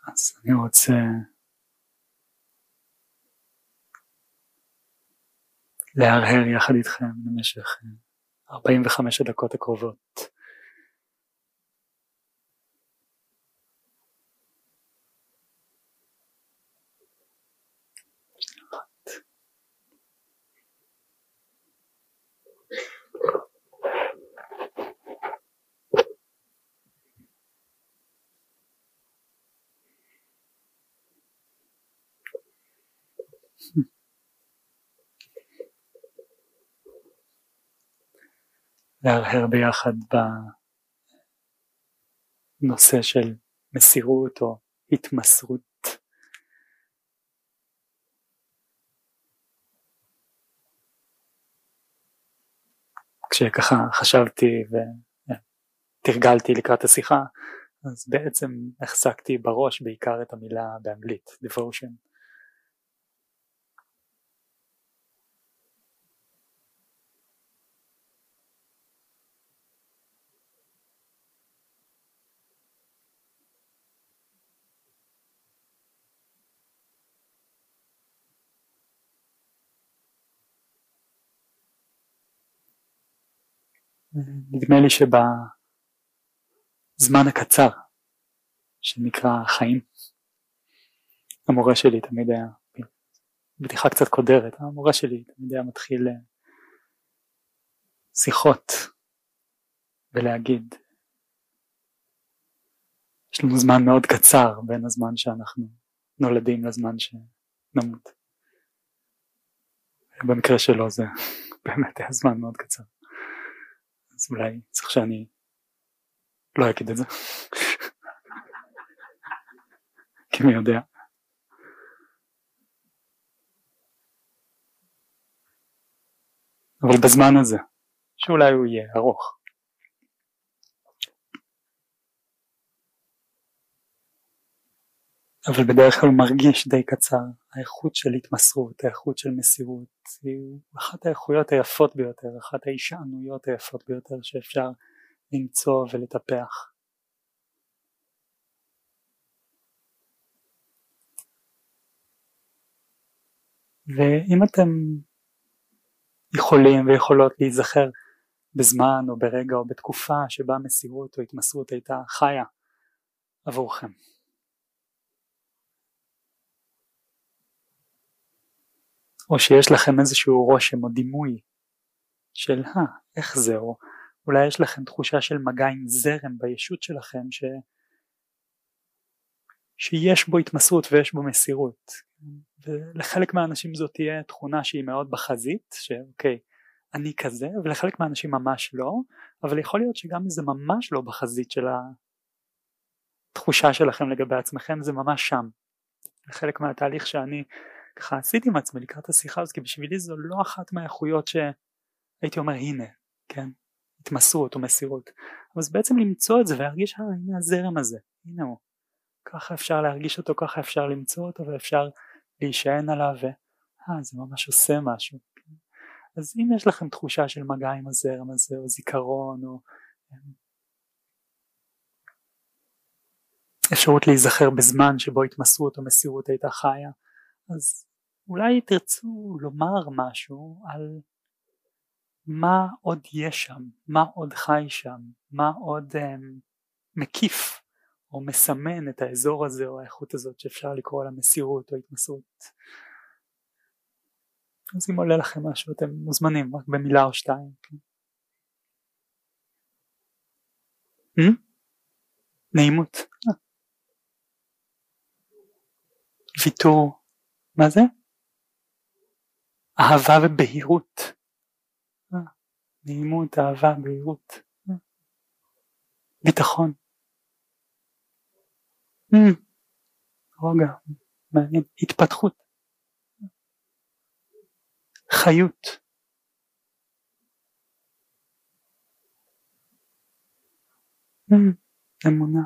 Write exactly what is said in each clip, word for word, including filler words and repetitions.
אז אני רוצה להרהר יחד איתכם במשך ארבעים וחמש הדקות הקרובות להרהר ביחד בנושא של מסירות או התמסרות. כשככה חשבתי ותרגלתי לקראת השיחה, אז בעצם החזקתי בראש בעיקר את המילה באנגלית, devotion. נדמה לי שבזמן הקצר שנקרא חיים, המורה שלי תמיד היה, בדיחה קצת קודרת, המורה שלי תמיד היה מתחיל שיחות ולהגיד, יש לנו זמן מאוד קצר בין הזמן שאנחנו נולדים לזמן שנמות. במקרה שלו זה באמת היה זמן מאוד קצר. אז אולי צריך שאני לא אגיד את זה, כי מי יודע. אבל בזמן הזה, שאולי הוא יהיה ארוך, אבל בדרך כלל הוא מרגיש די קצר. האיכות של התמסרות, האיכות של מסירות, היא אחת האיכויות היפות ביותר, אחת ההישענויות היפות ביותר שאפשר למצוא ולטפח. ואם אתם יכולים ויכולות להיזכר בזמן או ברגע או בתקופה שבה מסירות או התמסרות הייתה חיה עבורכם, או שיש לכם איזשהו רושם או דימוי של אה, איך זה, או אולי יש לכם תחושה של מגע עם זרם בישות שלכם ש... שיש בו התמסרות ויש בו מסירות, ולחלק מהאנשים זאת תהיה תכונה שהיא מאוד בחזית, שאוקיי, אני כזה, ולחלק מהאנשים ממש לא, אבל יכול להיות שגם זה ממש לא בחזית של התחושה שלכם לגבי עצמכם, זה ממש שם. לחלק מהתהליך שאני ככה עשיתי עם עצמי לקראת השיחה הזאת, כי בשבילי זו לא אחת מהאיכויות שהייתי אומר הנה, כן, התמסרות ומסירות, אבל זה בעצם למצוא את זה ולהרגיש, אה, הנה הזרם הזה, הנה הוא, ככה אפשר להרגיש אותו, ככה אפשר למצוא אותו ואפשר להישען עליו, ואה, זה ממש עושה משהו. כן? אז אם יש לכם תחושה של מגע עם הזרם הזה, או זיכרון, או אפשרות להיזכר בזמן שבו התמסרות או מסירות הייתה חיה, אז אולי תרצו לומר משהו על מה עוד יש שם, מה עוד חי שם, מה עוד um, מקיף או מסמן את האזור הזה או האיכות הזאת שאפשר לקרוא לה מסירות או התמסרות. אז אם עולה לכם משהו אתם מוזמנים, רק במילה או שתיים. כן? Hmm? נעימות. אה. ויתור. מה זה? אהבה ובהירות. אה, נעימות, אהבה, בהירות. אה. ביטחון. אה. רגע, מעניין. התפתחות. חיות. אה. אמונה.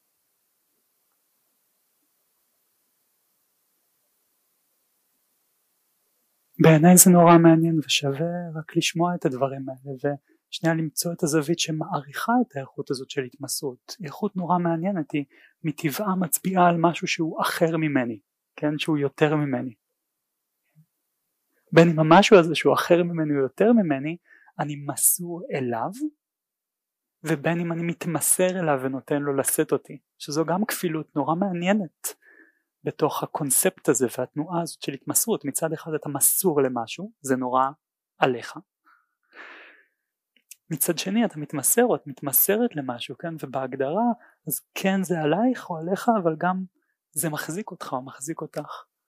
בעיניי זה נורא מעניין ושווה רק לשמוע את הדברים האלה ושנייה למצוא את הזווית שמעריכה את האיכות הזאת של התמסרות. איכות נורא מעניינת, היא מטבעה מצביעה על משהו שהוא אחר ממני, כן, שהוא יותר ממני. בין אם המשהו הזה שהוא אחר ממני או יותר ממני, אני מסור אליו, ובין אם אני מתמסר אליו ונותן לו לשאת אותי, שזו גם כפילות נורא מעניינת בתוך הקונספט הזה והתנועה הזאת של התמסרות. מצד אחד אתה מסור למשהו, זה נורא עליך, מצד שני אתה מתמסר או את מתמסרת למשהו, כן, ובהגדרה אז כן זה עלייך או עליך, אבל גם זה מחזיק אותך או מחזיק אותך.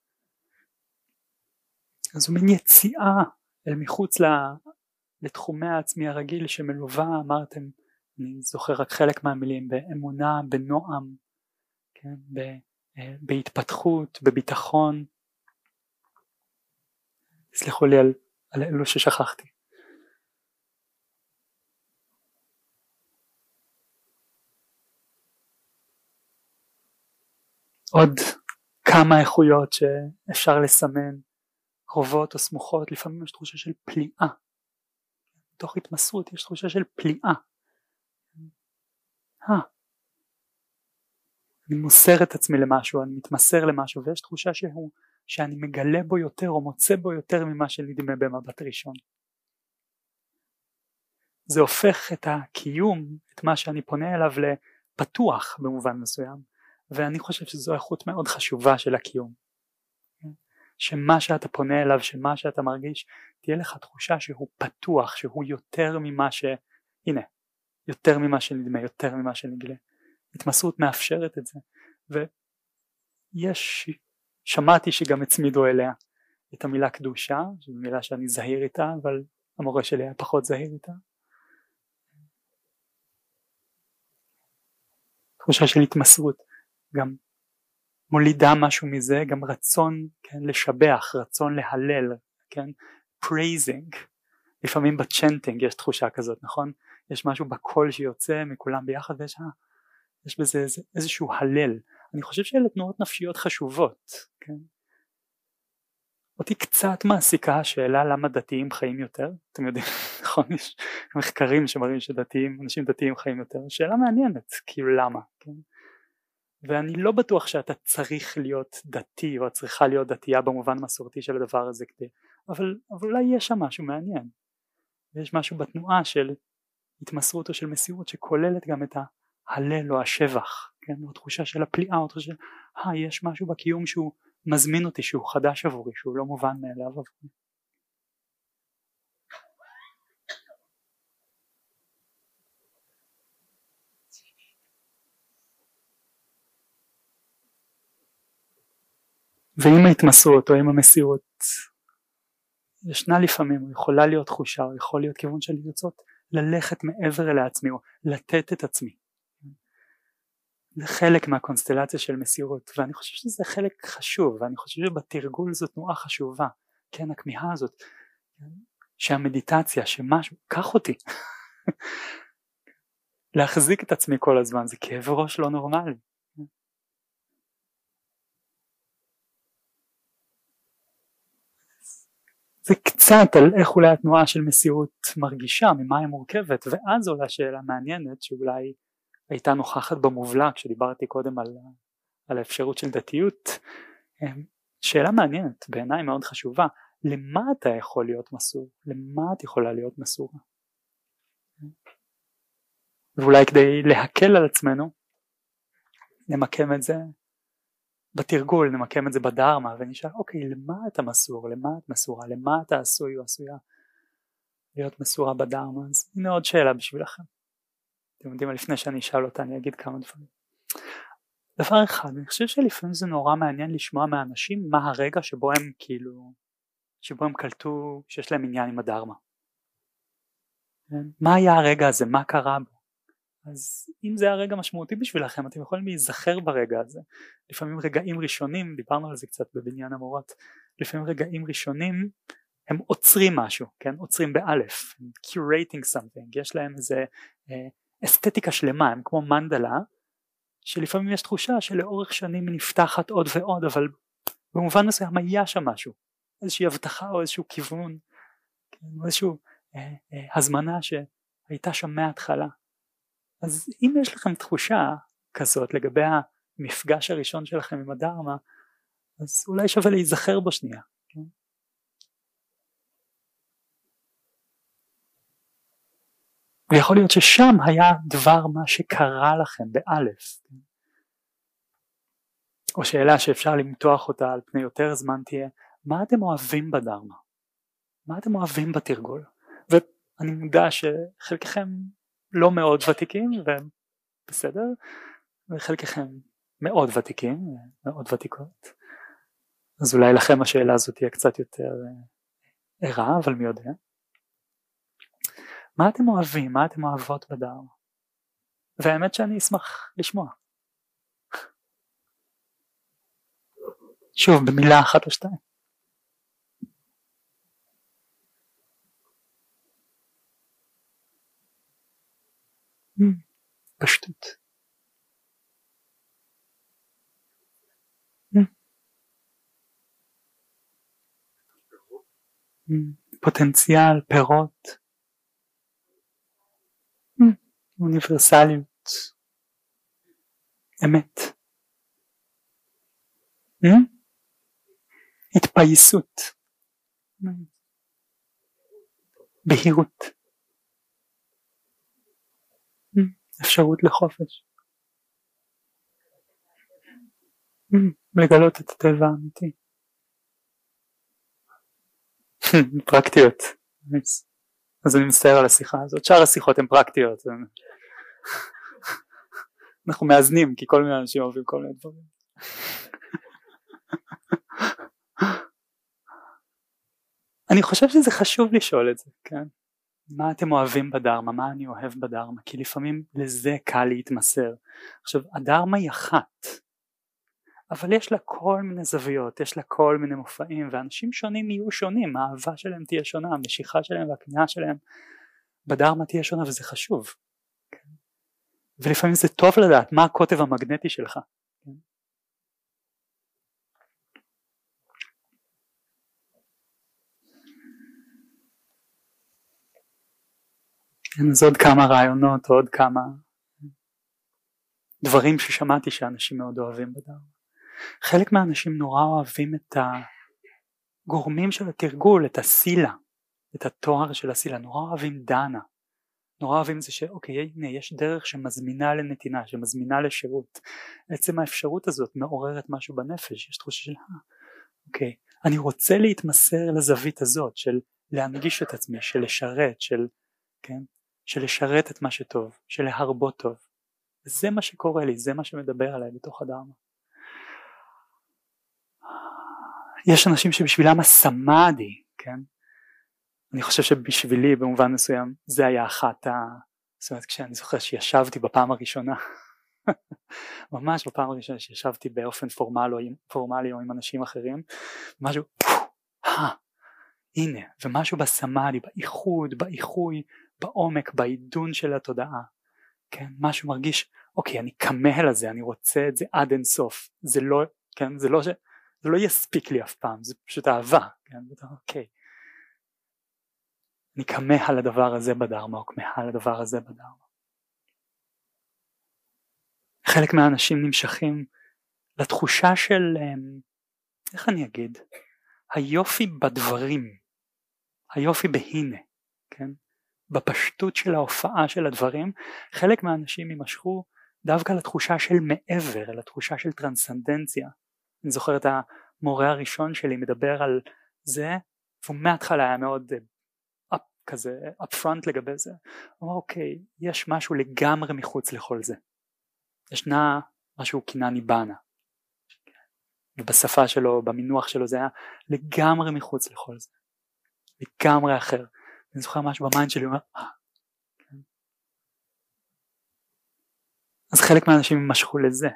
אז זו מין יציאה אל מחוץ לתחומי העצמי הרגיל שמלווה, אמרתם, אני זוכר רק חלק מהמילים, באמונה, בנועם, כן, בהתפתחות, בביטחון. סליחו לי על, על אלו ששכחתי. עוד כמה איכויות שאפשר לסמן, קרובות או סמוכות. לפעמים יש תחושה של פליאה, בתוך התמסרות יש תחושה של פליאה. אה, אני מוסר את עצמי למשהו, אני מתמסר למשהו, ויש תחושה שהוא, שאני מגלה בו יותר או מוצא בו יותר ממה שנדמה במבט ראשון. זה הופך את הקיום, את מה שאני פונה אליו, לפתוח במובן מסוים, ואני חושב שזו איכות מאוד חשובה של הקיום, שמה שאתה פונה אליו, שמה שאתה מרגיש, תהיה לך תחושה שהוא פתוח, שהוא יותר ממה ש... הנה, יותר ממה שנדמה, יותר ממה שנגלה. התמסרות מאפשרת את זה, ויש, שמעתי שגם הצמידו אליה את המילה קדושה, זו מילה שאני זהיר איתה, אבל המורה שלי היה פחות זהיר איתה. תחושה של התמסרות, גם מולידה משהו מזה, גם רצון, כן, לשבח, רצון להלל, כן, praising. לפעמים בצ'נטינג יש תחושה כזאת, נכון? יש משהו בקול שיוצא מכולם ביחד, ויש יש בזה איזה, איזשהו הלל. אני חושב שאלה תנועות נפשיות חשובות, כן? אותי קצת מעסיקה השאלה למה דתיים חיים יותר. אתם יודעים, נכון, יש מחקרים שמראים שדתיים, אנשים דתיים חיים יותר. שאלה מעניינת, כאילו למה, כן? ואני לא בטוח שאתה צריך להיות דתי או צריכה להיות דתייה במובן מסורתי של הדבר הזה כדי, אבל, אבל אולי יש שם משהו מעניין. ויש משהו בתנועה של התמסרות או של מסירות שכוללת גם את ההלל או השבח, כן? או תחושה של הפליאה, או תחושה של, אה, יש משהו בקיום שהוא מזמין אותי, שהוא חדש עבורי, שהוא לא מובן מאליו עבורי. ועם ההתמסרות או עם המסירות ישנה לפעמים, או יכולה להיות תחושה, או יכול להיות כיוון של לרצות ללכת מעבר אל העצמי, או לתת את עצמי. זה חלק מהקונסטלציה של מסירות, ואני חושב שזה חלק חשוב, ואני חושב שבתרגול זו תנועה חשובה, כן, הכמיהה הזאת, שהמדיטציה, שמשהו, קח אותי, להחזיק את עצמי כל הזמן, זה כאב ראש לא נורמלי. זה קצת על איך אולי התנועה של מסירות מרגישה, ממה היא מורכבת, ואז עולה שאלה מעניינת שאולי הייתה נוכחת במובלע כשדיברתי קודם על, על האפשרות של דתיות. שאלה מעניינת, בעיניי מאוד חשובה, למה אתה יכול להיות מסור? למה את יכולה להיות מסורה? ואולי כדי להקל על עצמנו, נמקם את זה בתרגול, נמקם את זה בדרמה ונשאל, אוקיי, למה אתה מסור? למה את מסורה? למה אתה עשוי או עשויה להיות מסורה בדרמה? אז הנה עוד שאלה בשבילכם. אתם יודעים, לפני שאני אשאל אותה אני אגיד כמה דברים. דבר אחד, אני חושב שלפעמים זה נורא מעניין לשמוע מאנשים מה הרגע שבו הם כאילו, שבו הם קלטו שיש להם עניין עם הדרמה. מה היה הרגע הזה? מה קרה בו? אז אם זה הרגע משמעותי בשבילכם, אתם יכולים להיזכר ברגע הזה. לפעמים רגעים ראשונים, דיברנו על זה קצת בבניין המורות, לפעמים רגעים ראשונים הם עוצרים משהו, כן? עוצרים באלף, curating something, יש להם איזה אה, אסתטיקה שלמה, הם כמו מנדלה, שלפעמים יש תחושה שלאורך שנים נפתחת עוד ועוד, אבל במובן מסוים היה שם משהו, איזושהי הבטחה או איזשהו כיוון, כן? או איזושהי אה, אה, הזמנה שהייתה שם מההתחלה. אז אם יש לכם תחושה כזאת לגבי המפגש הראשון שלכם עם הדרמה, אז אולי שווה להיזכר בו שנייה. כן? ויכול להיות ששם היה דבר מה שקרה לכם באלף. כן? או שאלה שאפשר למתוח אותה על פני יותר זמן תהיה, מה אתם אוהבים בדרמה? מה אתם אוהבים בתרגול? ואני מודע שחלקכם לא מאוד ותיקים, ובסדר, וחלקכם מאוד ותיקים, מאוד ותיקות. אז אולי לכם השאלה הזאת תהיה קצת יותר ערה, אבל מי יודע. מה אתם אוהבים? מה אתם אוהבות בדרמה? והאמת שאני אשמח לשמוע. שוב, במילה אחת או שתיים. פשטות. פוטנציאל, פירות, אוניברסליות, אמת, התפייסות, בהירות, אפשרות לחופש, לגלות את הטבע האמיתי. פרקטיות. אז אני מצטער על השיחה הזאת. שאר השיחות הן פרקטיות. אנחנו מאזנים, כי כל מיני אנשים אוהבים כל מיני דברים. אני חושב שזה חשוב לשאול את זה, כן? מה אתם אוהבים בדרמה? מה אני אוהב בדרמה? כי לפעמים לזה קל להתמסר. עכשיו, הדרמה היא אחת. אבל יש לה כל מיני זוויות, יש לה כל מיני מופעים, ואנשים שונים יהיו שונים, האהבה שלהם תהיה שונה, המשיכה שלהם והכניעה שלהם בדרמה תהיה שונה, וזה חשוב. כן? ולפעמים זה טוב לדעת מה הקוטב המגנטי שלך. כן? כן, אז עוד כמה רעיונות, עוד כמה דברים ששמעתי שאנשים מאוד אוהבים בדרמה. חלק מהאנשים נורא אוהבים את הגורמים של התרגול, את הסילה, את התואר של הסילה, נורא אוהבים דנה, נורא אוהבים זה שאוקיי, הנה יש דרך שמזמינה לנתינה, שמזמינה לשירות, עצם האפשרות הזאת מעוררת משהו בנפש, יש תחושה של אה, אוקיי, אני רוצה להתמסר לזווית הזאת של להנגיש את עצמי, של לשרת, של, כן, של לשרת את מה שטוב, של להרבות טוב, וזה מה שקורה לי, זה מה שמדבר עליי בתוך הדרמה. יש אנשים שבשבילם הסמאדי, כן? אני חושב שבשבילי במובן מסוים זה היה אחת ה... זאת אומרת כשאני זוכר שישבתי בפעם הראשונה, ממש בפעם הראשונה שישבתי באופן פורמלי, פורמלי או עם אנשים אחרים, משהו, אה, הנה, ומשהו בסמאדי, באיחוד, באיחוי, בעומק, בעידון של התודעה, כן? משהו מרגיש, אוקיי, אני כמה לזה, אני רוצה את זה עד אין סוף, זה לא, כן? זה לא ש... זה לא יספיק לי אף פעם, זה פשוט אהבה, כן? אוקיי. אני כמה על הדבר הזה בדרמה, או כמה על הדבר הזה בדרמה. חלק מהאנשים נמשכים לתחושה של, איך אני אגיד, היופי בדברים, היופי בהנה, כן? בפשטות של ההופעה של הדברים, חלק מהאנשים יימשכו דווקא לתחושה של מעבר, לתחושה של טרנסנדנציה. אני זוכר את המורה הראשון שלי מדבר על זה, והוא מההתחלה היה מאוד up, כזה upfront לגבי זה. הוא אמר אוקיי, יש משהו לגמרי מחוץ לכל זה. ישנה משהו קינה ניבנה. ובשפה שלו, במינוח שלו זה היה לגמרי מחוץ לכל זה. לגמרי אחר. אני זוכר משהו במיינד שלי, הוא אומר, אה. אז חלק מהאנשים משכו לזה.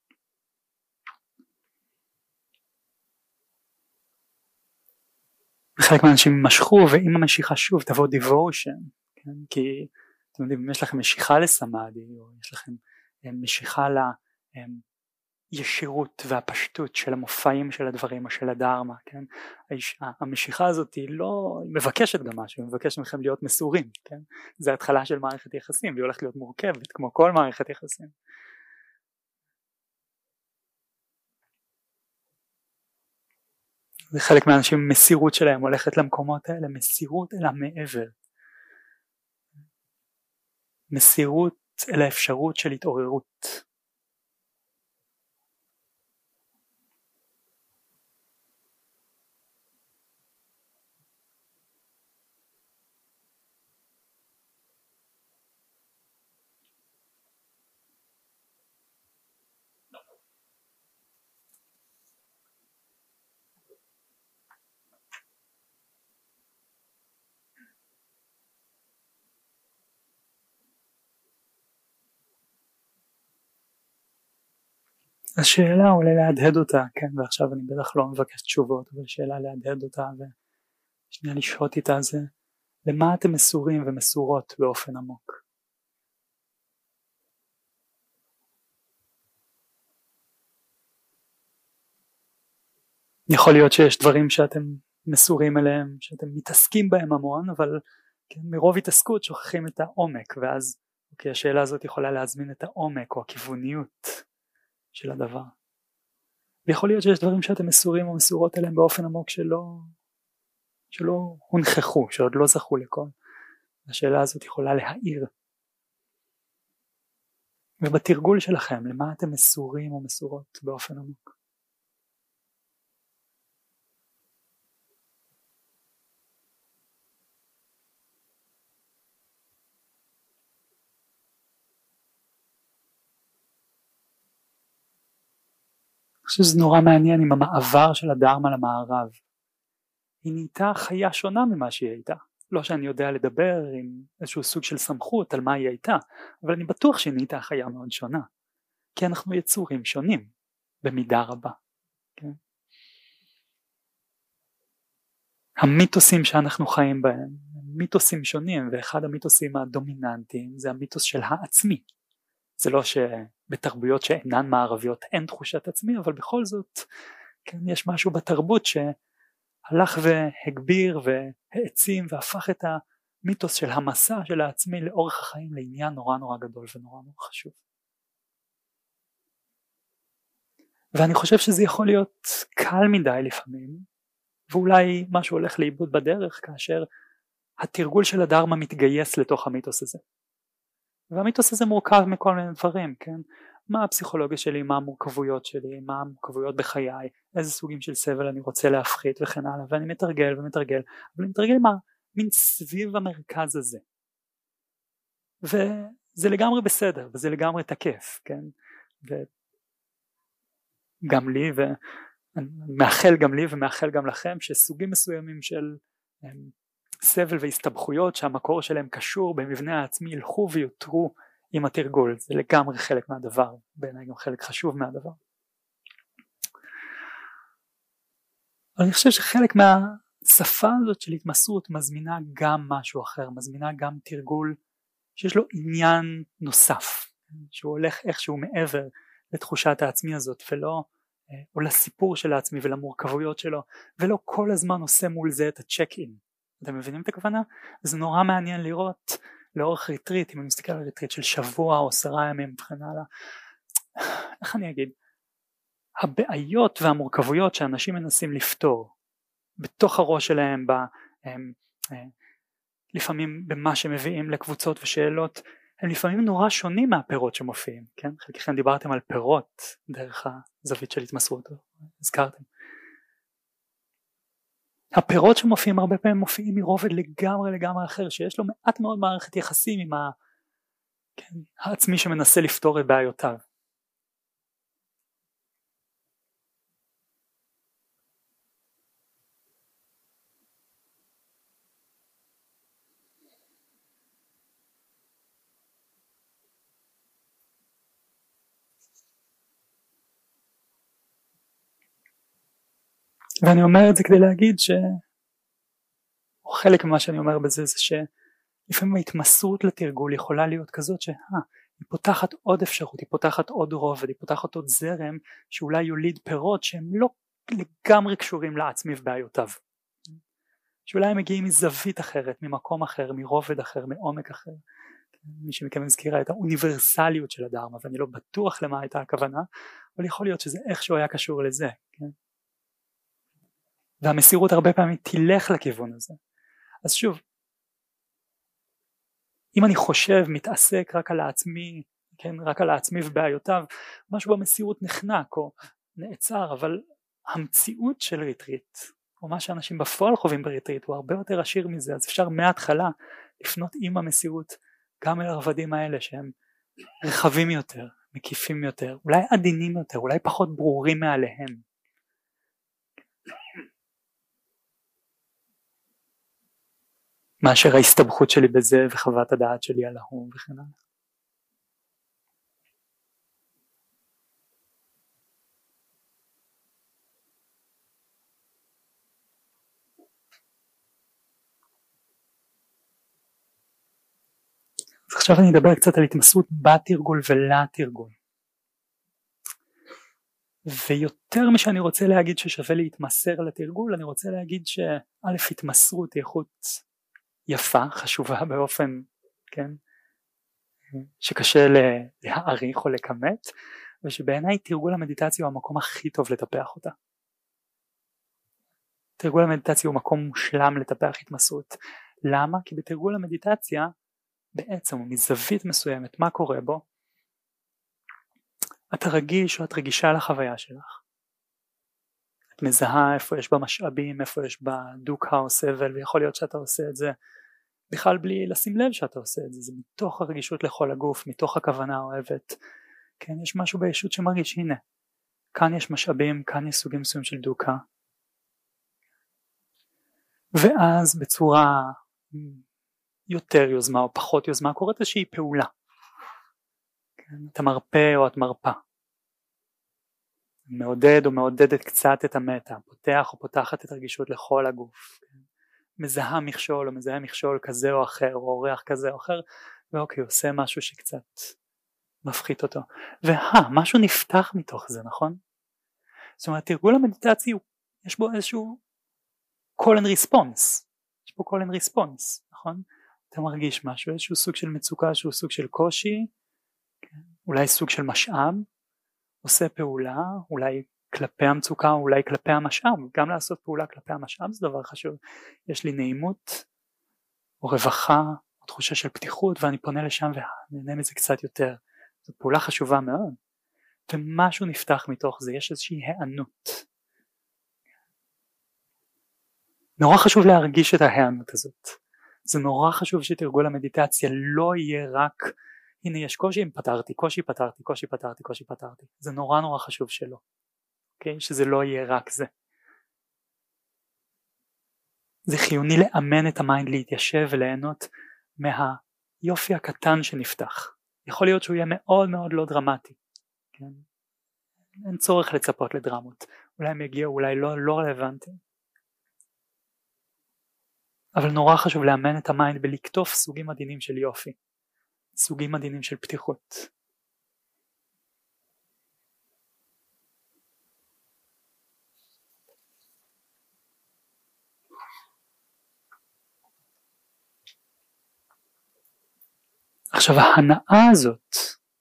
וחלק מהאנשים משכו, ואם המשיכה שוב תבוא דיבושן, כן? כי אתם יודעים, אם יש לכם משיכה לסמאדי, או יש לכם משיכה לישירות והפשטות של המופעים של הדברים, או של הדרמה, כן? המשיכה הזאת היא לא, היא מבקשת גם משהו, היא מבקשת מכם להיות מסורים, כן? זה התחלה של מערכת יחסים, והיא הולכת להיות מורכבת, כמו כל מערכת יחסים. וחלק מהאנשים מסירות שלהם הולכת למקומות האלה, מסירות אל המעבר, מסירות אל האפשרות של התעוררות. השאלה עולה להדהד אותה, כן, ועכשיו אני בטח לא מבקש תשובות, אבל שאלה להדהד אותה ושנייה לשהות איתה זה, למה אתם מסורים ומסורות באופן עמוק? יכול להיות שיש דברים שאתם מסורים אליהם, שאתם מתעסקים בהם המון, אבל כן, מרוב התעסקות שוכחים את העומק, ואז אוקיי, השאלה הזאת יכולה להזמין את העומק או הכיווניות של הדבר. ויכול להיות שיש דברים שאתם מסורים או מסורות אליהם באופן עמוק שלא, שלא הונחחו, שעוד לא זכו לכל. השאלה הזאת יכולה להאיר. ובתרגול שלכם, למה אתם מסורים או מסורות באופן עמוק? אני חושב שזה נורא מעניין עם המעבר של הדרמה למערב. היא נהייתה חיה שונה ממה שהיא הייתה. לא שאני יודע לדבר עם איזשהו סוג של סמכות על מה היא הייתה, אבל אני בטוח שהיא נהייתה חיה מאוד שונה. כי אנחנו יצורים שונים, במידה רבה. כן? המיתוסים שאנחנו חיים בהם, מיתוסים שונים, ואחד המיתוסים הדומיננטיים זה המיתוס של העצמי. זה לא שבתרבויות שאינן מערביות אין תחושת עצמי, אבל בכל זאת כן, יש משהו בתרבות שהלך והגביר והעצים והפך את המיתוס של המסע של העצמי לאורך החיים לעניין נורא נורא גדול ונורא נורא חשוב. ואני חושב שזה יכול להיות קל מדי לפעמים, ואולי משהו הולך לאיבוד בדרך כאשר התרגול של הדרמה מתגייס לתוך המיתוס הזה. והמיתוס הזה מורכב מכל מיני דברים, כן? מה הפסיכולוגיה שלי, מה המורכבויות שלי, מה המורכבויות בחיי, איזה סוגים של סבל אני רוצה להפחית וכן הלאה, ואני מתרגל ומתרגל, אבל אני מתרגל מה? מין סביב המרכז הזה. וזה לגמרי בסדר, וזה לגמרי תקף, כן? וגם לי, ומאחל גם לי ומאחל גם לכם, שסוגים מסוימים של סבל והסתבכויות שהמקור שלהם קשור במבנה העצמי ילכו ויותרו עם התרגול. זה לגמרי חלק מהדבר, בעיניי גם חלק חשוב מהדבר. אבל אני חושב שחלק מהשפה הזאת של התמסרות מזמינה גם משהו אחר, מזמינה גם תרגול שיש לו עניין נוסף, שהוא הולך איכשהו מעבר לתחושת העצמי הזאת ולא, או לסיפור של העצמי ולמורכבויות שלו, ולא כל הזמן עושה מול זה את הצ'ק אין. אתם מבינים את הכוונה? זה נורא מעניין לראות לאורך ריטריט, אם אני מסתכל על ריטריט של שבוע או עשרה ימים וכן הלאה, איך אני אגיד, הבעיות והמורכבויות שאנשים מנסים לפתור בתוך הראש שלהם, ב, הם, הם, לפעמים במה שמביאים לקבוצות ושאלות, הם לפעמים נורא שונים מהפירות שמופיעים, כן? חלקכם דיברתם על פירות דרך הזווית של התמסרות, הזכרתם. הפירות שמופיעים הרבה פעמים מופיעים מרובד לגמרי לגמרי אחר, שיש לו מעט מאוד מערכת יחסים עם ה... כן, העצמי שמנסה לפתור את בעיותיו. ואני אומר את זה כדי להגיד ש... או חלק ממה שאני אומר בזה זה שלפעמים ההתמסרות לתרגול יכולה להיות כזאת שהיא פותחת עוד אפשרות, היא פותחת עוד רובד, היא פותחת עוד זרם שאולי יוליד פירות שהם לא לגמרי קשורים לעצמי ובעיותיו. שאולי הם מגיעים מזווית אחרת, ממקום אחר, מרובד אחר, מעומק אחר. מי שמכם מזכירה את האוניברסליות של הדרמה, ואני לא בטוח למה הייתה הכוונה, אבל יכול להיות שזה איכשהו היה קשור לזה, כן? והמסירות הרבה פעמים תלך לכיוון הזה. אז שוב, אם אני חושב, מתעסק רק על העצמי, כן, רק על העצמי ובעיותיו, משהו במסירות נחנק או נעצר, אבל המציאות של ריטריט, או מה שאנשים בפועל חווים בריטריט, הוא הרבה יותר עשיר מזה, אז אפשר מההתחלה לפנות עם המסירות גם אל הרבדים האלה שהם רחבים יותר, מקיפים יותר, אולי עדינים יותר, אולי פחות ברורים מעליהם. מאשר ההסתבכות שלי בזה וחוות הדעת שלי על ההוא וכן הלאה. אז עכשיו אני אדבר קצת על התמסרות בתרגול ולתרגול. ויותר משאני רוצה להגיד ששווה להתמסר לתרגול, אני רוצה להגיד שא' התמסרות היא איכות יפה, חשובה באופן, כן, שקשה להעריך או לכמת, ושבעיניי תרגול המדיטציה הוא המקום הכי טוב לטפח אותה. תרגול המדיטציה הוא מקום מושלם לטפח התמסרות. למה? כי בתרגול המדיטציה בעצם מזווית מסוימת מה קורה בו, אתה רגיש או את רגישה לחוויה שלך, את מזהה איפה יש בה משאבים, איפה יש בה דוקה או סבל, ויכול להיות שאתה עושה את זה בכלל בלי לשים לב שאתה עושה את זה, זה מתוך הרגישות לכל הגוף, מתוך הכוונה האוהבת, כן, יש משהו בישות שמרגיש, הנה, כאן יש משאבים, כאן יש סוגים מסוים של דוקה, ואז בצורה יותר יוזמה או פחות יוזמה קורית איזושהי פעולה, כן? אתה מרפא או את מרפא, מעודד או מעודדת קצת את המטה, פותח או פותחת את הרגישות לכל הגוף, כן? מזהה מכשול או מזהה מכשול כזה או אחר או אורח כזה או אחר, ואוקיי, עושה משהו שקצת מפחית אותו, וה, משהו נפתח מתוך זה, נכון? זאת אומרת, תרגול המדיטצי יש בו איזשהו call and response, יש פה call and response, נכון? אתה מרגיש משהו, איזשהו סוג של מצוקה, איזשהו סוג של קושי, כן? אולי סוג של משאב, עושה פעולה, אולי כלפי המצוקה, אולי כלפי המשאב, גם לעשות פעולה כלפי המשאב זה דבר חשוב, יש לי נעימות, או רווחה, או תחושה של פתיחות, ואני פונה לשם ונהנה מזה קצת יותר, זו פעולה חשובה מאוד, ומשהו נפתח מתוך זה, יש איזושהי הענות, נורא חשוב להרגיש את ההענות הזאת, זה נורא חשוב שתרגול המדיטציה לא יהיה רק, הנה יש קושי, אם פתרתי, קושי פתרתי, קושי פתרתי, קושי פתרתי, זה נורא נורא חשוב שלא, אוקיי? שזה לא יהיה רק זה. זה חיוני לאמן את המיינד להתיישב וליהנות מהיופי הקטן שנפתח, יכול להיות שהוא יהיה מאוד מאוד לא דרמטי, כן? אין צורך לצפות לדרמות, אולי הם יגיעו, אולי לא, לא רלוונטי, אבל נורא חשוב לאמן את המיינד בלקטוף סוגים עדינים של יופי, סוגים עדינים של פתיחות. עכשיו ההנאה הזאת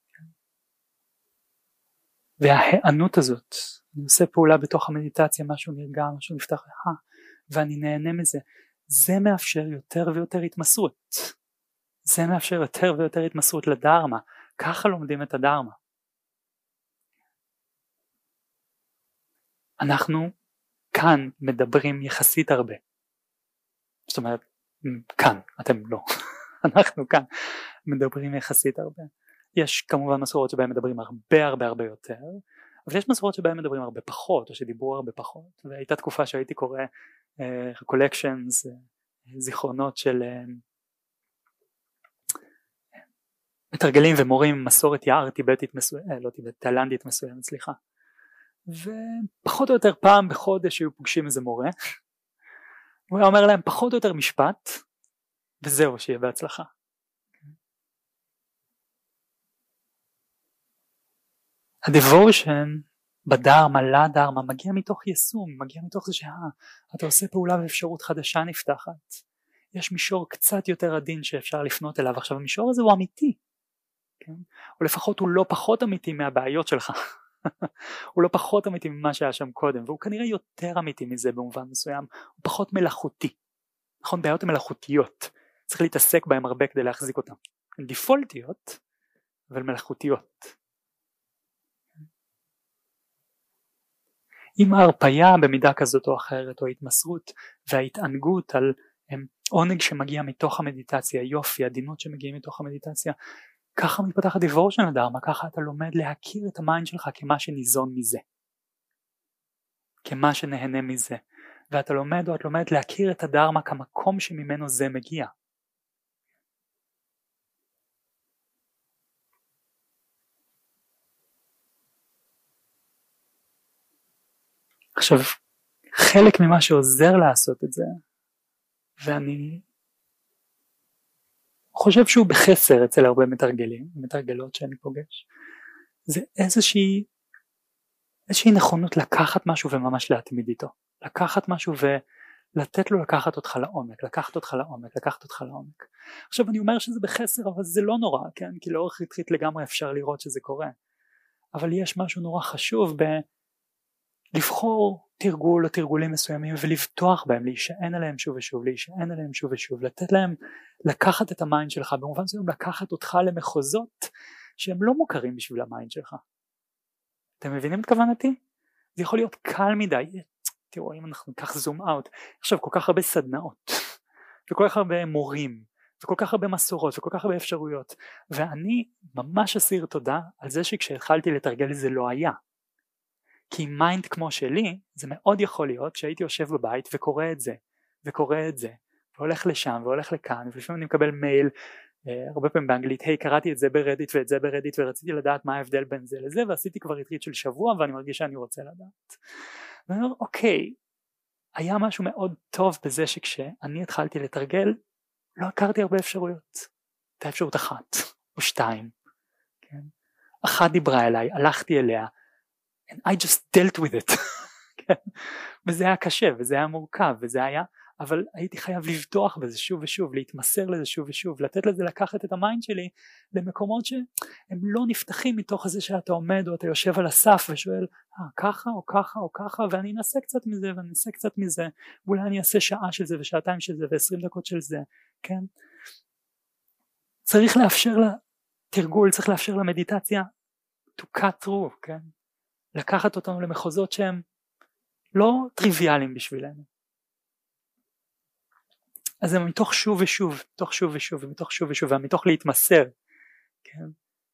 וההיענות הזאת, אני עושה פעולה בתוך המדיטציה, משהו נרגע, משהו נפתח, ואני נהנה מזה, זה מאפשר יותר ויותר התמסרות, זה מאפשר יותר ויותר התמסרות לדרמה, ככה לומדים את הדרמה. אנחנו כאן מדברים יחסית הרבה, זאת אומרת, כאן, אתם לא, אנחנו כאן מדברים יחסית הרבה, יש כמובן מסורות שבהם מדברים הרבה הרבה הרבה יותר, אבל יש מסורות שבהם מדברים הרבה פחות, או שדיברו הרבה פחות, והייתה תקופה שהייתי קורא uh, recollections, uh, זיכרונות של uh, מתרגלים ומורים מסורת יער טיבטית מסוימת, לא טיבט, תאילנדית מסוימת, סליחה, ופחות או יותר פעם בחודש היו פוגשים איזה מורה, הוא היה אומר להם פחות או יותר משפט, וזהו, שיהיה בהצלחה. הדבושן בדרמה, לדרמה, מגיע מתוך יישום, מגיע מתוך זה שאתה עושה פעולה ואפשרות חדשה נפתחת, יש מישור קצת יותר עדין שאפשר לפנות אליו, עכשיו המישור הזה הוא אמיתי, כן? או לפחות הוא לא פחות אמיתי מהבעיות שלך, הוא לא פחות אמיתי ממה שהיה שם קודם, והוא כנראה יותר אמיתי מזה במובן מסוים, הוא פחות מלאכותי. נכון, בעיות מלאכותיות, צריך להתעסק בהם הרבה כדי להחזיק אותם. הן דיפולטיות, אבל מלאכותיות. עם ההרפיה במידה כזאת או אחרת, או התמסרות וההתענגות על עונג שמגיע מתוך המדיטציה, יופי, עדינות שמגיעים מתוך המדיטציה, ככה מתפתח הדיבור של הדרמה, ככה אתה לומד להכיר את המיינד שלך כמה שניזון מזה, כמה שנהנה מזה, ואתה לומד או את לומד להכיר את הדרמה כמקום שממנו זה מגיע. עכשיו, חלק ממה שעוזר לעשות את זה, ואני חושב שהוא בחסר אצל הרבה מתרגלים, מתרגלות שאני פוגש, זה איזושהי, איזושהי נכונות לקחת משהו וממש להתמיד איתו, לקחת משהו ולתת לו לקחת אותך לעומק, לקחת אותך לעומק, לקחת אותך לעומק. עכשיו אני אומר שזה בחסר, אבל זה לא נורא, כן? כי לאורך ריטריט לגמרי אפשר לראות שזה קורה, אבל יש משהו נורא חשוב ב... לבחור תרגול או תרגולים מסוימים ולבטוח בהם, להישען עליהם שוב ושוב, להישען עליהם שוב ושוב, לתת להם לקחת את המיינד שלך, במובן מסוים לקחת אותך למחוזות שהם לא מוכרים בשביל המיינד שלך. אתם מבינים את כוונתי? זה יכול להיות קל מדי. תראו, אם אנחנו ניקח זום אאוט, עכשיו כל כך הרבה סדנאות וכל כך הרבה מורים וכל כך הרבה מסורות וכל כך הרבה אפשרויות, ואני ממש אסיר תודה על זה שכשהתחלתי לתרגל זה לא היה. כי מיינד כמו שלי, זה מאוד יכול להיות שהייתי יושב בבית וקורא את זה, וקורא את זה, והולך לשם והולך לכאן, ולפעמים אני מקבל מייל, אה, הרבה פעמים באנגלית, היי, קראתי את זה ברדיט ואת זה ברדיט, ורציתי לדעת מה ההבדל בין זה לזה, ועשיתי כבר ריטריט של שבוע, ואני מרגיש שאני רוצה לדעת. ואני אומר, אוקיי, היה משהו מאוד טוב בזה שכשאני התחלתי לתרגל, לא הכרתי הרבה אפשרויות. הייתה אפשרות אחת, או שתיים. כן? אחת דיברה אליי, הלכתי אליה, and I just dealt with it. וזה היה קשה, וזה היה מורכב, וזה היה, אבל הייתי חייב לבטוח בזה שוב ושוב, להתמסר לזה שוב ושוב, לתת לזה לקחת את המיינד שלי למקומות שהם לא נפתחים מתוך זה שאתה עומד או אתה יושב על הסף ושואל, אה, ככה או ככה או ככה, ואני אנסה קצת מזה ואני אנסה קצת מזה, ואולי אני אעשה שעה של זה ושעתיים של זה ועשרים דקות של זה, כן? צריך לאפשר לתרגול, צריך לאפשר למדיטציה to cut through, כן? לקחת אותנו למחוזות שהם לא טריוויאליים בשבילנו. אז זה מתוך שוב ושוב, מתוך שוב ושוב, ומתוך שוב ושוב, ומתוך להתמסר, כן?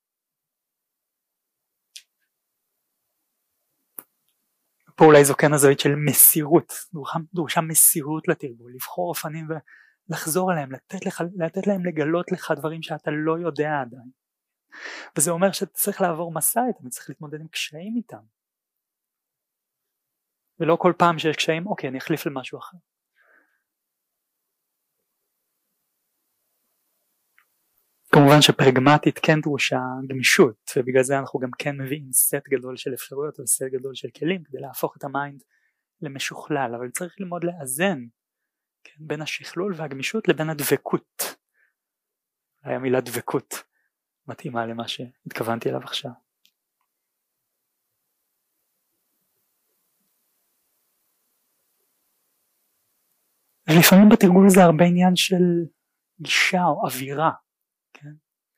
פה אולי זו כן הזווית של מסירות, דרושה מסירות לתרגול, לבחור אופנים ולחזור עליהם, לתת, לך, לתת להם לגלות לך דברים שאתה לא יודע עדיין. וזה אומר שאתה צריך לעבור מסע איתם, אתה צריך להתמודד עם קשיים איתם. ולא כל פעם שיש קשיים, אוקיי, אני אחליף למשהו אחר. כמובן שפרגמטית כן דרושה גמישות, ובגלל זה אנחנו גם כן מביאים סט גדול של אפשרויות וסט גדול של כלים כדי להפוך את המיינד למשוכלל, אבל צריך ללמוד לאזן, כן, בין השכלול והגמישות לבין הדבקות. המילה דבקות מתאימה למה שהתכוונתי אליו עכשיו. ולפעמים בתרגול זה הרבה עניין של גישה או אווירה, כן?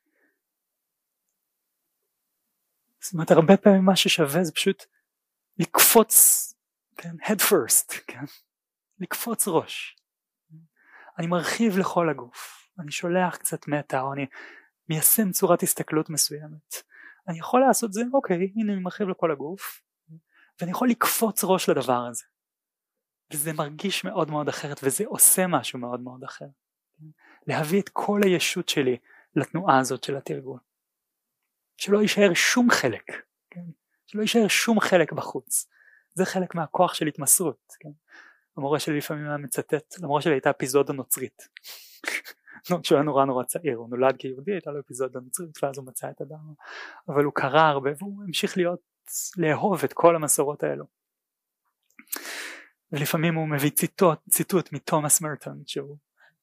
זאת אומרת, הרבה פעמים מה ששווה זה פשוט לקפוץ, כן? head first, כן? לקפוץ ראש. אני מרחיב לכל הגוף, אני שולח קצת מטה, או אני מיישם צורת הסתכלות מסוימת. אני יכול לעשות זה, אוקיי, הנה אני מרחיב לכל הגוף, ואני יכול לקפוץ ראש לדבר הזה. וזה מרגיש מאוד מאוד אחרת, וזה עושה משהו מאוד מאוד אחר. להביא את כל הישות שלי לתנועה הזאת של התרגול. שלא יישאר שום חלק, כן? שלא יישאר שום חלק בחוץ. זה חלק מהכוח של התמסרות. כן? המורה שלי לפעמים היה מצטט, למורה שלי הייתה אפיזודה נוצרית. שהוא היה נורא נורא צעיר, הוא נולד כיהודי, הייתה לו אפיזודה נוצרית, ואז הוא מצא את הדם. אבל הוא קרא הרבה, והוא המשיך להיות, לאהוב את כל המסורות האלו. ולפעמים הוא מביא ציטוט, ציטוט מתומאס מרטון, שהוא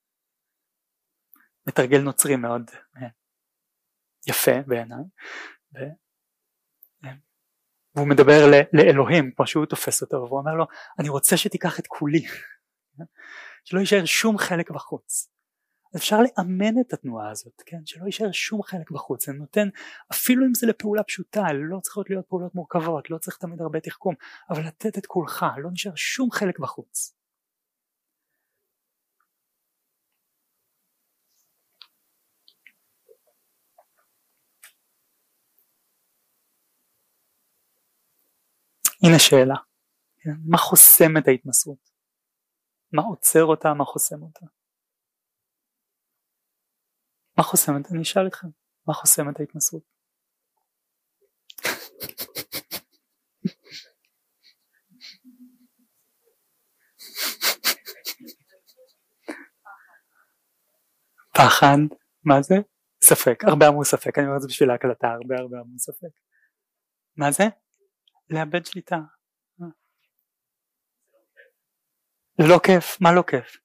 מתרגל נוצרי מאוד יפה בעיניי, והוא מדבר לאלוהים כמו שהוא תופס אותו, והוא אומר לו אני רוצה שתיקח את כולי, שלא יישאר שום חלק בחוץ. אפשר לאמן את התנועה הזאת, כן? שלא יישאר שום חלק בחוץ. זה נותן, אפילו אם זה לפעולה פשוטה, לא צריכות להיות פעולות מורכבות, לא צריך תמיד הרבה תחכום, אבל לתת את כולך, לא נשאר שום חלק בחוץ. הנה שאלה, כן? מה חוסם את ההתמסרות? מה עוצר אותה, מה חוסם אותה? מה חוסם את, אני אשאל אתכם, מה חוסם את ההתמסרות? פחד, מה זה? ספק, הרבה אמרו ספק, אני אומר את זה בשביל ההקלטה, הרבה הרבה אמרו ספק. מה זה? לאבד שליטה. זה לא כיף, מה לא כיף?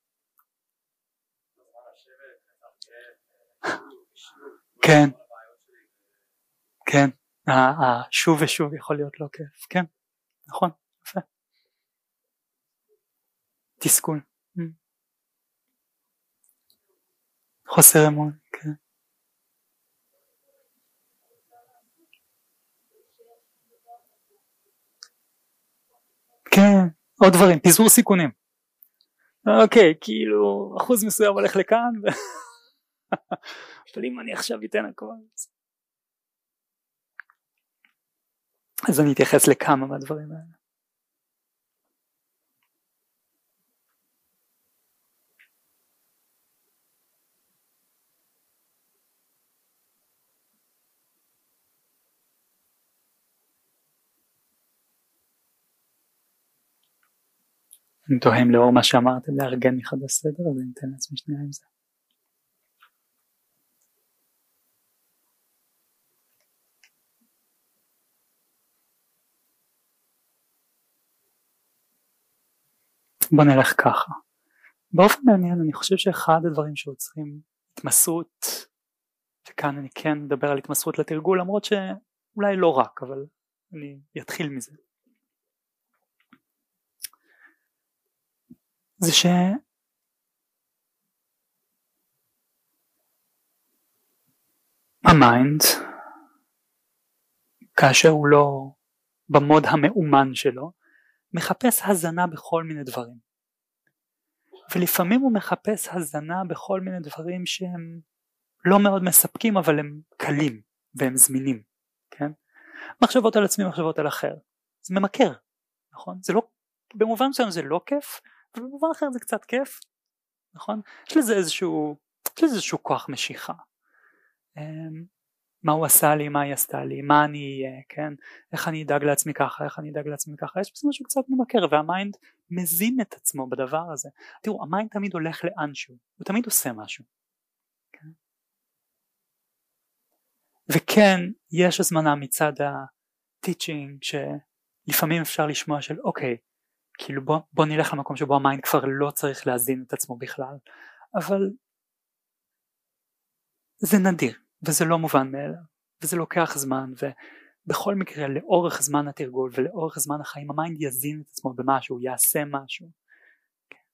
כן, כן, שוב ושוב יכול להיות לא כיף, כן, נכון, יפה. תסכול, חוסר אמון, כן. כן, עוד דברים, פיזור סיכונים. אוקיי, כאילו אחוז מסוים הולך לכאן, אבל אם אני עכשיו אתן הכל. אז אני אתייחס לכמה מהדברים האלה. אני תוהם לאור מה שאמרתם לארגן מחדש סדר, אז אני אתן לעצמי שנייה עם זה. בוא נלך ככה. באופן מעניין אני חושב שאחד הדברים שעוצרים התמסרות, וכאן אני כן מדבר על התמסרות לתרגול, למרות שאולי לא רק, אבל אני אתחיל מזה. זה שהמיינד, כאשר הוא לא במוד המאומן שלו, מחפש הזנה בכל מיני דברים. ולפעמים הוא מחפש הזנה בכל מיני דברים שהם לא מאוד מספקים, אבל הם קלים והם זמינים. כן? מחשבות על עצמי, מחשבות על אחר. זה ממכר, נכון? זה לא, במובן מסוים זה לא כיף, אבל במובן אחר זה קצת כיף, נכון? יש לזה איזשהו, יש לזה איזשהו כוח משיכה. מה הוא עשה לי, מה היא עשתה לי, מה אני אהיה, כן? איך אני אדאג לעצמי ככה, איך אני אדאג לעצמי ככה, יש בזה משהו קצת ממכר, והמיינד מזין את עצמו בדבר הזה. תראו, המיינד תמיד הולך לאנשהו, הוא תמיד עושה משהו. כן? וכן, יש הזמנה מצד הטיצ'ינג, שלפעמים אפשר לשמוע של, אוקיי, כאילו בוא, בוא נלך למקום שבו המיינד כבר לא צריך להזין את עצמו בכלל, אבל זה נדיר. וזה לא מובן מאליו, וזה לוקח זמן, ובכל מקרה לאורך זמן התרגול ולאורך זמן החיים המיינד יזין את עצמו במשהו, יעשה משהו. כן.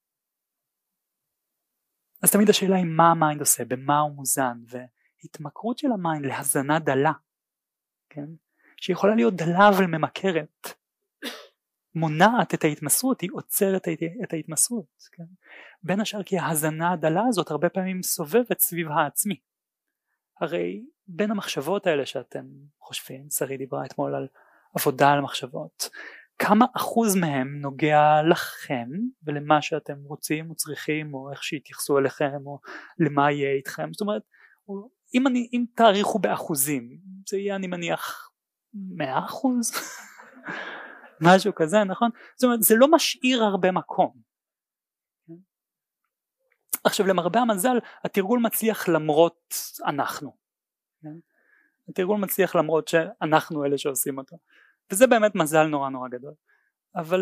אז תמיד השאלה היא מה המיינד עושה, במה הוא מוזן, והתמכרות של המיינד להזנה דלה, כן? שיכולה להיות דלה אבל ממכרת, מונעת את ההתמסרות, היא עוצרת את ההתמסרות. כן? בין השאר כי ההזנה הדלה הזאת הרבה פעמים סובבת סביב העצמי. הרי בין המחשבות האלה שאתם חושבים, שרי דיברה אתמול על עבודה על מחשבות, כמה אחוז מהם נוגע לכם ולמה שאתם רוצים או צריכים או איך שיתייחסו אליכם או למה יהיה איתכם. זאת אומרת, אם, אני, אם תאריכו באחוזים, זה יהיה אני מניח מאה אחוז, משהו כזה, נכון? זאת אומרת, זה לא משאיר הרבה מקום. עכשיו למרבה המזל התרגול מצליח למרות אנחנו, התרגול מצליח למרות שאנחנו אלה שעושים אותו, וזה באמת מזל נורא נורא גדול. אבל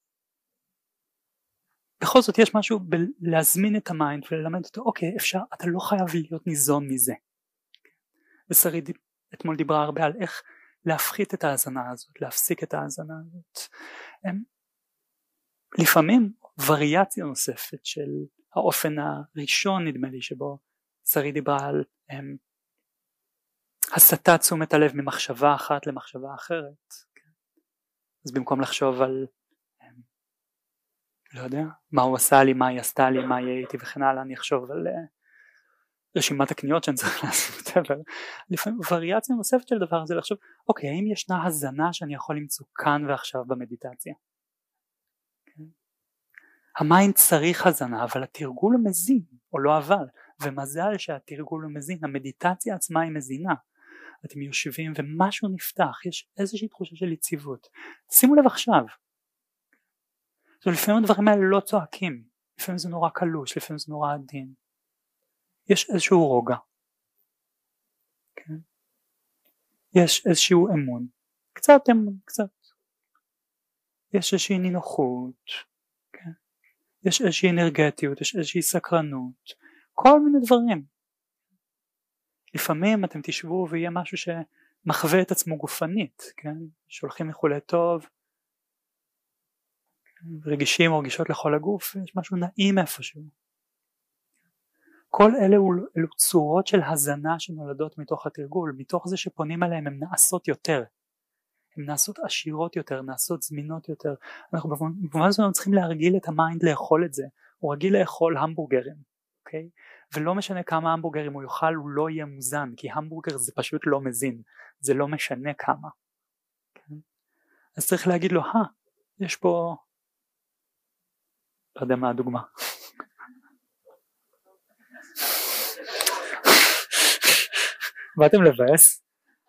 בכל זאת יש משהו בלהזמין את המיינד וללמד אותו, אוקיי אפשר, אתה לא חייב להיות ניזון מזה. ושרי אתמול דיברה הרבה על איך להפחית את ההזנה הזאת, להפסיק את ההזנה הזאת. הם, לפעמים וריאציה נוספת של האופן הראשון נדמה לי שבו שרי דיברה על הם, הסטת תשומת הלב ממחשבה אחת למחשבה אחרת. אז במקום לחשוב על הם, לא יודע מה הוא עשה לי, מה היא עשתה לי, מה היא הייתי וכן הלאה, אני אחשוב על רשימת הקניות שאני צריך לעשות. אבל לפעמים וריאציה נוספת של דבר זה לחשוב אוקיי, האם ישנה הזנה שאני יכול למצוא כאן ועכשיו במדיטציה? המיינד צריך הזנה, אבל התרגול הוא מזין, או לא אבל, ומזל שהתרגול הוא מזין, המדיטציה עצמה היא מזינה. אתם יושבים ומשהו נפתח, יש איזושהי תחושה של יציבות. שימו לב עכשיו, so, לפעמים הדברים האלה לא צועקים, לפעמים זה נורא קלוש, לפעמים זה נורא עדין. יש איזשהו רוגע, כן? יש איזשהו אמון, קצת אמון, קצת. יש איזושהי נינוחות, כן? יש איזושהי אנרגטיות, יש איזושהי סקרנות, כל מיני דברים. לפעמים אתם תשבו ויהיה משהו שמחווה את עצמו גופנית, כן? שולחים איחולי טוב, כן? רגישים או רגישות לכל הגוף, יש משהו נעים איפשהו. כל אלה אלו צורות של הזנה שנולדות מתוך התרגול, מתוך זה שפונים עליהם הם נעשות יותר, הן נעשות עשירות יותר, נעשות זמינות יותר. אנחנו במובן הזה צריכים להרגיל את המיינד לאכול את זה, הוא רגיל לאכול המבורגרים, אוקיי? ולא משנה כמה המבורגרים הוא יאכל, הוא לא יהיה מוזן, כי המבורגר זה פשוט לא מזין, זה לא משנה כמה. כן? אז צריך להגיד לו, אה, יש פה, לא יודע מה הדוגמה. באתם לבאס?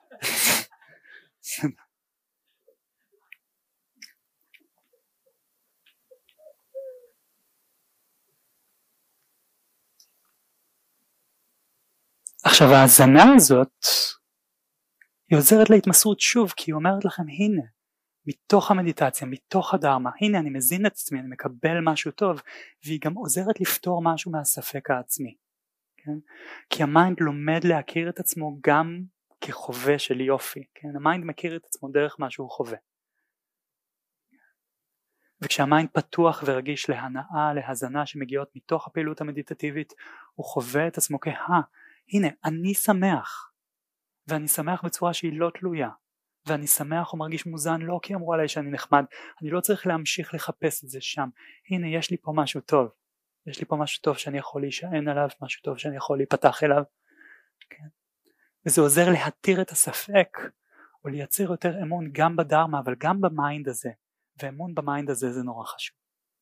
עכשיו ההזנה הזאת היא עוזרת להתמסרות שוב, כי היא אומרת לכם הנה מתוך המדיטציה, מתוך הדרמה, הנה אני מזין את עצמי, אני מקבל משהו טוב, והיא גם עוזרת לפתור משהו מהספק העצמי, כן? כי המיינד לומד להכיר את עצמו גם כחווה של יופי, כן? המיינד מכיר את עצמו דרך מה שהוא חווה, וכשהמיינד פתוח ורגיש להנאה, להזנה שמגיעות מתוך הפעילות המדיטטיבית, הוא חווה את עצמו כהה, הנה אני שמח, ואני שמח בצורה שהיא לא תלויה, ואני שמח ומרגיש מוזן לא כי אמרו עליי שאני נחמד, אני לא צריך להמשיך לחפש את זה שם, הנה יש לי פה משהו טוב, יש לי פה משהו טוב שאני יכול להישען עליו, משהו טוב שאני יכול להיפתח אליו, כן? וזה עוזר להתיר את הספק, או לייצר יותר אמון גם בדרמה, אבל גם במיינד הזה, ואמון במיינד הזה זה נורא חשוב.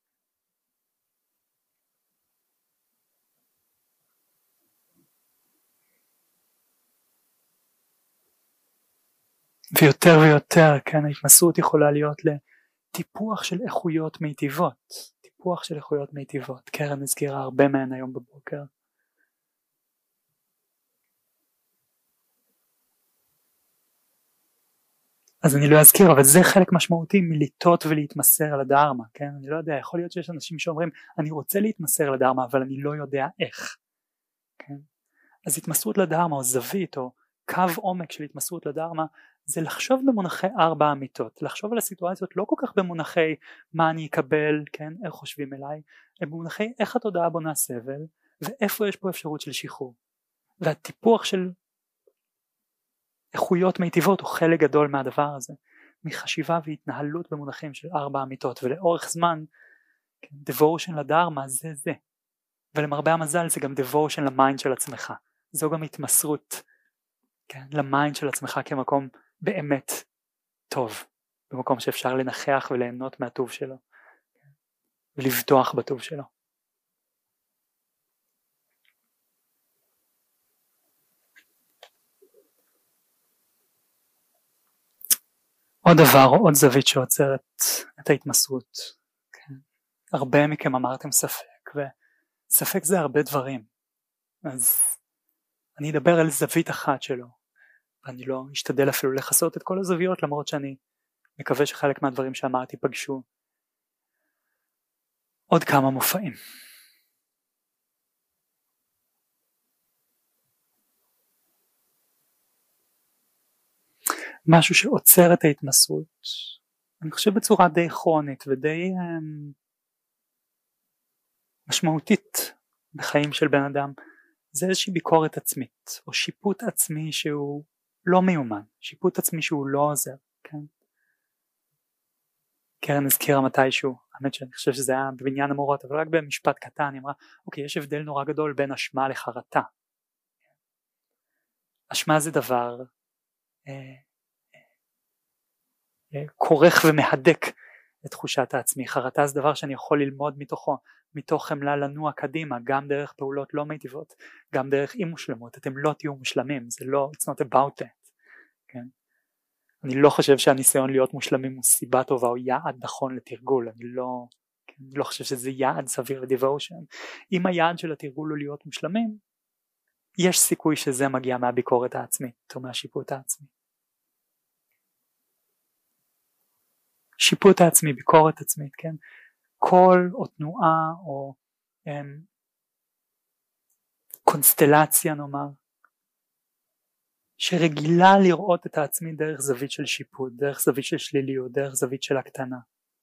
ויותר ויותר, כן, ההתמסרות יכולה להיות לטיפוח של איכויות מיטיבות, טיפוח של איכויות מיטיבות, קרן הזכירה הרבה מהן היום בבוקר. אז אני לא אזכיר, אבל זה חלק משמעותי מליטות ולהתמסר לדרמה, כן, אני לא יודע, יכול להיות שיש אנשים שאומרים, אני רוצה להתמסר לדרמה, אבל אני לא יודע איך, כן, אז התמסרות לדרמה, או זווית, או קו עומק של התמסרות לדרמה, זה לחשוב במונחי ארבע אמיתות, לחשוב על הסיטואציות לא כל כך במונחי מה אני אקבל, כן, איך חושבים אליי, הם במונחי איך התודעה בונה סבל, ואיפה יש פה אפשרות של שחרור, והטיפוח של איכויות מיטיבות הוא חלק גדול מהדבר הזה, מחשיבה והתנהלות במונחים של ארבע אמיתות, ולאורך זמן, כן, devotion לדרמה זה זה, ולמרבה המזל זה גם devotion למיינד של עצמך, זו גם התמסרות, כן, למיינד של עצמך כמקום באמת טוב, במקום שאפשר לנחח וליהנות מהטוב שלו, כן, ולבטוח בטוב שלו. עוד דבר, עוד זווית שעוצרת את ההתמסרות, כן. הרבה מכם אמרתם ספק, וספק זה הרבה דברים, אז אני אדבר על זווית אחת שלו, ואני לא אשתדל אפילו לחסות את כל הזוויות, למרות שאני מקווה שחלק מהדברים שאמרתי פגשו עוד כמה מופעים. משהו שעוצר את ההתמסרות, אני חושב בצורה די כרונית ודי um, משמעותית בחיים של בן אדם, זה איזושהי ביקורת עצמית או שיפוט עצמי שהוא לא מיומן, שיפוט עצמי שהוא לא עוזר, כן? קרן הזכירה מתישהו, האמת שאני חושב שזה היה בבניין המורות, אבל רק במשפט קטן היא אמרה, אוקיי, יש הבדל נורא גדול בין אשמה לחרטה. אשמה זה דבר אה, אה, כורך ומהדק את תחושת העצמי, חרטה זה דבר שאני יכול ללמוד מתוכו, מתוך חמלה לנוע קדימה, גם דרך פעולות לא מיטיבות, גם דרך אי מושלמות, אתם לא תהיו מושלמים, זה לא, it's not about that, כן? אני לא חושב שהניסיון להיות מושלמים הוא סיבה טובה או יעד נכון לתרגול, אני לא, כן, אני לא חושב שזה יעד סביר לדיבושן. אם היעד של התרגול הוא להיות מושלמים, יש סיכוי שזה מגיע מהביקורת העצמית או מהשיפוט העצמי. שיפוט העצמי, ביקורת עצמית, כן? קול או תנועה או um, קונסטלציה נאמר, שרגילה לראות את העצמי דרך זווית של שיפוט, דרך זווית של שליליות, דרך זווית של הקטנה.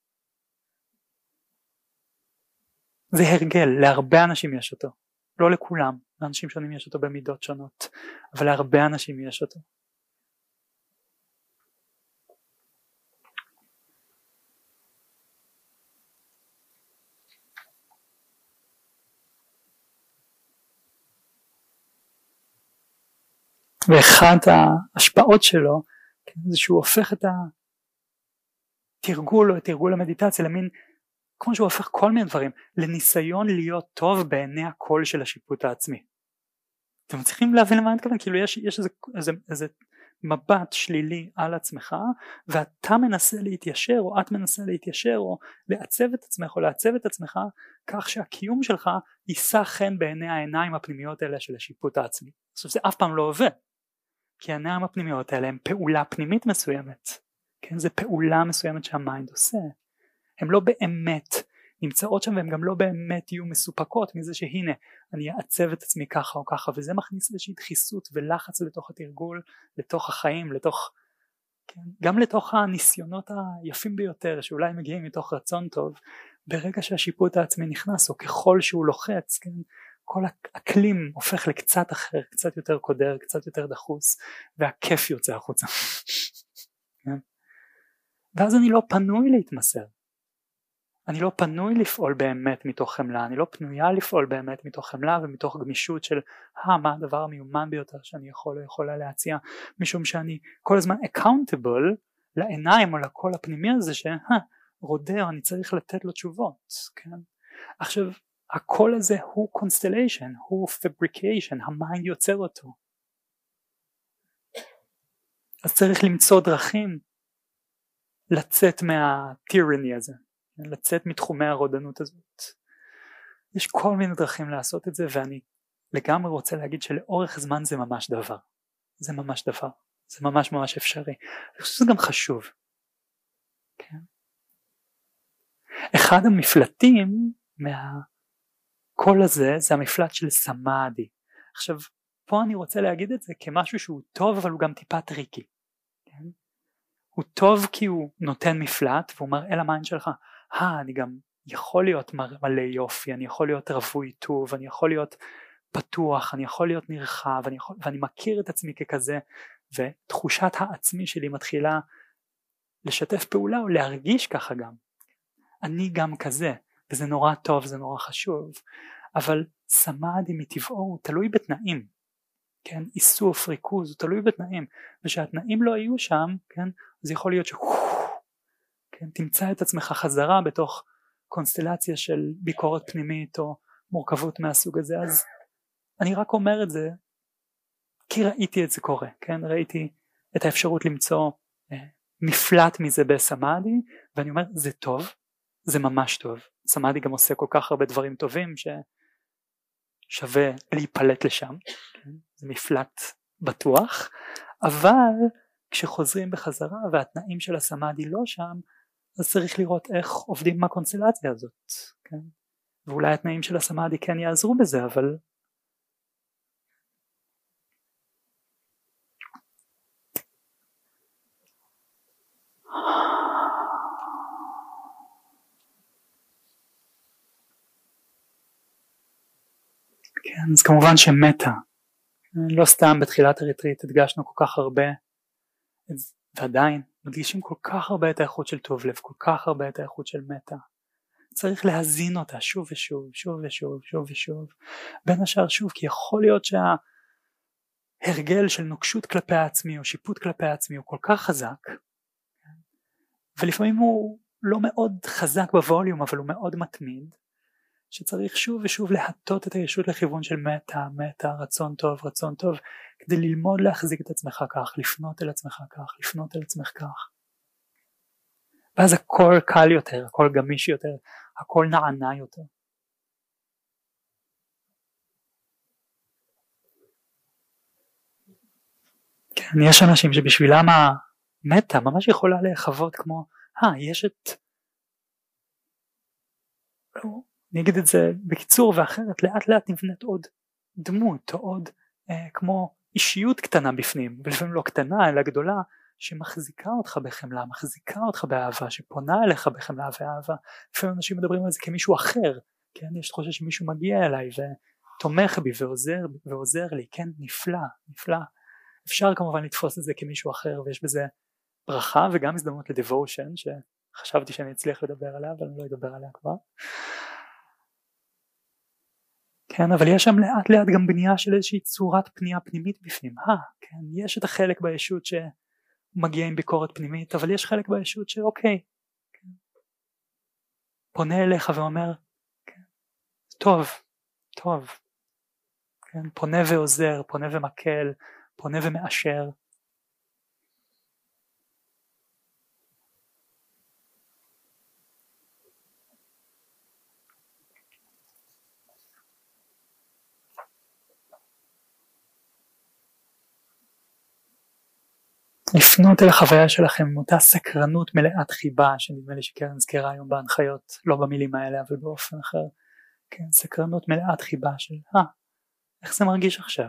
זה הרגל, להרבה אנשים יש אותו, לא לכולם, לאנשים שונים יש אותו במידות שונות, אבל להרבה אנשים יש אותו. ואחת ההשפעות שלו זה שהוא הופך את התרגול או את תרגול המדיטציה למין, כמו שהוא הופך כל מיני דברים, לניסיון להיות טוב בעיני הקול של השיפוט העצמי. אתם צריכים להבין למה אני מתכוון, כאילו יש, יש איזה, איזה, איזה מבט שלילי על עצמך, ואתה מנסה להתיישר או את מנסה להתיישר או לעצב את עצמך או לעצב את עצמך כך שהקיום שלך יישא חן בעיני העיניים הפנימיות האלה של השיפוט העצמי. עכשיו זה אף פעם לא עובד, כי העיניים הפנימיות האלה הם פעולה פנימית מסוימת, כן? זה פעולה מסוימת שהמיינד עושה, הם לא באמת נמצאות שם והם גם לא באמת יהיו מסופקות מזה שהנה אני אעצב את עצמי ככה או ככה, וזה מכניס איזושהי דחיסות ולחץ לתוך התרגול, לתוך החיים, לתוך, כן? גם לתוך הניסיונות היפים ביותר שאולי מגיעים מתוך רצון טוב, ברגע שהשיפוט העצמי נכנס או ככל שהוא לוחץ, כן? כל האקלים הופך לקצת אחר, קצת יותר קודר, קצת יותר דחוס, והכיף יוצא החוצה. ואז אני לא פנוי להתמסר, אני לא פנוי לפעול באמת מתוך חמלה, אני לא פנויה לפעול באמת מתוך חמלה ומתוך גמישות של אה, מה הדבר המיומן ביותר שאני יכול או יכולה להציע, משום שאני כל הזמן accountable לעיניים או לקול הפנימי הזה שרודר, אני צריך לתת לו תשובות, כן? עכשיו הקול הזה הוא קונסטליישן, הוא פבריקיישן, המיינד יוצר אותו, אז צריך למצוא דרכים לצאת מהטירני הזה, לצאת מתחומי הרודנות הזאת. יש כל מיני דרכים לעשות את זה, ואני לגמרי רוצה להגיד שלאורך זמן זה ממש דבר, זה ממש דבר, זה ממש ממש אפשרי. אני חושב שזה גם חשוב, כן? אחד המפלטים מהקול הזה זה המפלט של סמאדי. עכשיו פה אני רוצה להגיד את זה כמשהו שהוא טוב, אבל הוא גם טיפה טריקי, כן? הוא טוב כי הוא נותן מפלט והוא מראה למיינד שלך, אה, אני גם יכול להיות מלא יופי, אני יכול להיות רווי טוב, אני יכול להיות פתוח, אני יכול להיות נרחב, אני יכול, ואני מכיר את עצמי ככזה, ותחושת העצמי שלי מתחילה לשתף פעולה או להרגיש ככה גם, אני גם כזה, וזה נורא טוב, זה נורא חשוב. אבל סמאדי מטבעו הוא תלוי בתנאים, כן? איסוף, ריכוז, הוא תלוי בתנאים, ושהתנאים לא היו שם, כן? אז יכול להיות ש... כן? תמצא את עצמך חזרה בתוך קונסטלציה של ביקורת פנימית או מורכבות מהסוג הזה. אז אני רק אומר את זה כי ראיתי את זה קורה, כן? ראיתי את האפשרות למצוא אה, מפלט מזה בסמאדי, ואני אומר זה טוב, זה ממש טוב. סמאדי גם עושה כל כך הרבה דברים טובים ששווה להיפלט לשם, כן? זה מפלט בטוח, אבל כשחוזרים בחזרה והתנאים של הסמאדי לא שם, אז צריך לראות איך עובדים מהקונסטלציה הזאת, כן? ואולי התנאים של הסמאדי כן יעזרו בזה, אבל כן, אז כמובן שמתה, לא סתם בתחילת הריטריט הדגשנו כל כך הרבה, ועדיין מדגישים כל כך הרבה את האיכות של טוב לב, כל כך הרבה את האיכות של מתה. צריך להזין אותה שוב ושוב, שוב ושוב, שוב ושוב. בין השאר שוב, כי יכול להיות שההרגל של נוקשות כלפי העצמי או שיפוט כלפי העצמי הוא כל כך חזק, ולפעמים הוא לא מאוד חזק בווליום, אבל הוא מאוד מתמיד, שצריך שוב ושוב להטות את הישות לכיוון של מתה, מתה, רצון טוב, רצון טוב, כדי ללמוד להחזיק את עצמך כך, לפנות אל עצמך כך, לפנות אל עצמך כך. ואז הכל קל יותר, הכל גמיש יותר, הכל נענה יותר. כן, יש אנשים שבשבילם המתה ממש יכולה להיחוות כמו, אה, יש את... לא, אני אגיד את זה בקיצור ואחרת, לאט לאט נבנית עוד דמות, או עוד אה, כמו אישיות קטנה בפנים, ולפעמים לא קטנה אלא גדולה, שמחזיקה אותך בחמלה, מחזיקה אותך באהבה, שפונה אליך בחמלה ואהבה. לפעמים אנשים מדברים על זה כמישהו אחר, כן? יש תחושה שמישהו מגיע אליי ותומך בי ועוזר, ועוזר לי, כן? נפלא, נפלא. אפשר כמובן לתפוס את זה כמישהו אחר, ויש בזה ברכה וגם הזדמנות לדבושן, שחשבתי שאני אצליח לדבר עליה, אבל אני לא אדבר עליה כבר. כן, אבל יש שם לאט לאט גם בנייה של איזושהי צורת פנייה פנימית בפנים. אה, כן, יש את החלק בישות ש... מגיע עם ביקורת פנימית, אבל יש חלק בישות שאוקיי, כן. פונה אליך ואומר, כן, טוב, טוב, כן, פונה ועוזר, פונה ומקל, פונה ומאשר. לפנות אל החוויה שלכם עם אותה סקרנות מלאת חיבה, שנדמה לי שקרן זכרה היום בהנחיות, לא במילים האלה אבל באופן אחר, כן, סקרנות מלאת חיבה של, אה, איך זה מרגיש עכשיו?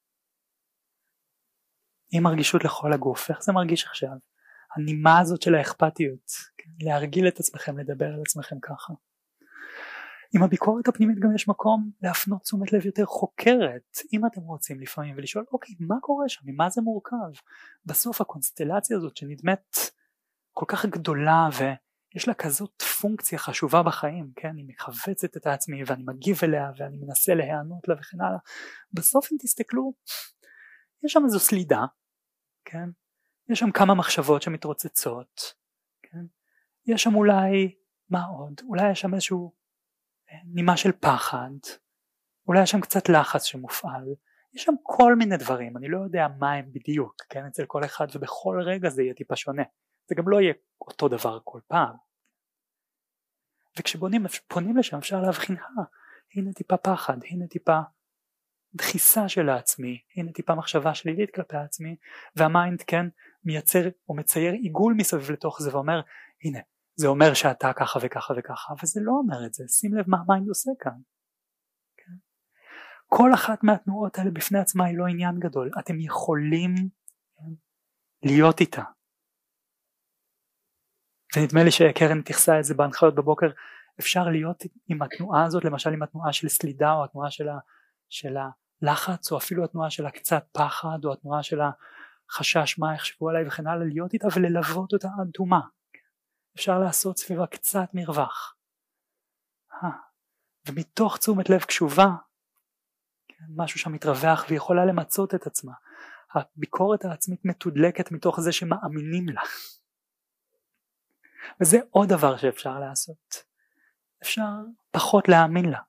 עם הרגישות לכל הגוף, איך זה מרגיש עכשיו? הנימה הזאת של האכפתיות, כן, להרגיל את עצמכם לדבר על עצמכם ככה. עם הביקורת הפנימית גם יש מקום להפנות תשומת לב יותר חוקרת, אם אתם רוצים לפעמים, ולשאול, אוקיי, מה קורה שם, ממה זה מורכב? בסוף הקונסטלציה הזאת שנדמת כל כך גדולה, ויש לה כזאת פונקציה חשובה בחיים, כן? אני מכווצת את העצמי, ואני מגיב אליה, ואני מנסה להיענות לה וכן הלאה. בסוף אם תסתכלו, יש שם איזו סלידה, כן? יש שם כמה מחשבות שמתרוצצות, כן? יש שם אולי, מה עוד? אולי יש שם איזשהו נימה של פחד, אולי יש שם קצת לחץ שמופעל, יש שם כל מיני דברים, אני לא יודע מה הם בדיוק, כן, אצל כל אחד, ובכל רגע זה יהיה טיפה שונה, זה גם לא יהיה אותו דבר כל פעם, וכשפונים לשם אפשר להבחין, אה, הנה טיפה פחד, הנה טיפה דחיסה של העצמי, הנה טיפה מחשבה שלילית כלפי העצמי, והמיינד כן מייצר או מצייר עיגול מסביב לתוך זה ואומר, הנה, זה אומר שאתה ככה וככה וככה, אבל זה לא אומר את זה, שים לב מה המיינד עושה כאן. כן? כל אחת מהתנועות האלה בפני עצמה היא לא עניין גדול, אתם יכולים כן, להיות איתה. ונדמה לי שקרן תכסה את זה בהנחיות בבוקר, אפשר להיות עם התנועה הזאת, למשל עם התנועה של סלידה, או התנועה של, ה, של הלחץ, או אפילו התנועה של הקצת פחד, או התנועה של החשש מה יחשבו עליי וכן הלאה, להיות איתה וללוות אותה עד תומה. אפשר לעשות סביבה קצת מרווח. אה, ומתוך תשומת לב קשובה, כן, משהו שם מתרווח ויכולה למצות את עצמה. הביקורת העצמית מתודלקת מתוך זה שמאמינים לה. וזה עוד דבר שאפשר לעשות. אפשר פחות להאמין לה.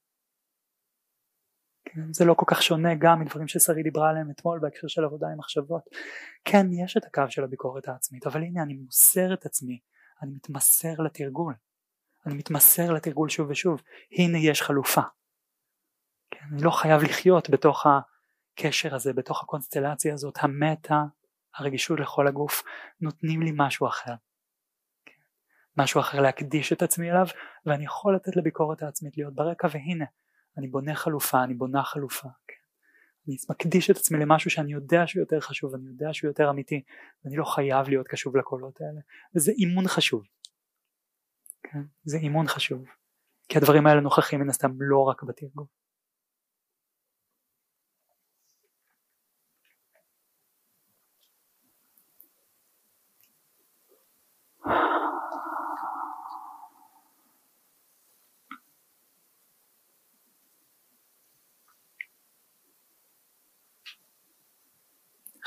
כן, זה לא כל כך שונה גם מדברים ששרי דיברה עליהם אתמול בהקשר של עבודה עם מחשבות. כן, יש את הקו של הביקורת העצמית, אבל הנה אני מוסר את עצמי, אני מתמסר לתרגול, אני מתמסר לתרגול שוב ושוב, הנה יש חלופה. כן, אני לא חייב לחיות בתוך הקשר הזה, בתוך הקונסטלציה הזאת, המטה, הרגישות לכל הגוף, נותנים לי משהו אחר. כן, משהו אחר להקדיש את עצמי אליו, ואני יכול לתת לביקורת העצמית להיות ברקע, והנה, אני בונה חלופה, אני בונה חלופה. כן. אני מקדיש את עצמי למשהו שאני יודע שהוא יותר חשוב, אני יודע שהוא יותר אמיתי, ואני לא חייב להיות קשוב לקולות האלה. וזה אימון חשוב. כן? זה אימון חשוב. כי הדברים האלה נוכחים מן הסתם לא רק בתרגול.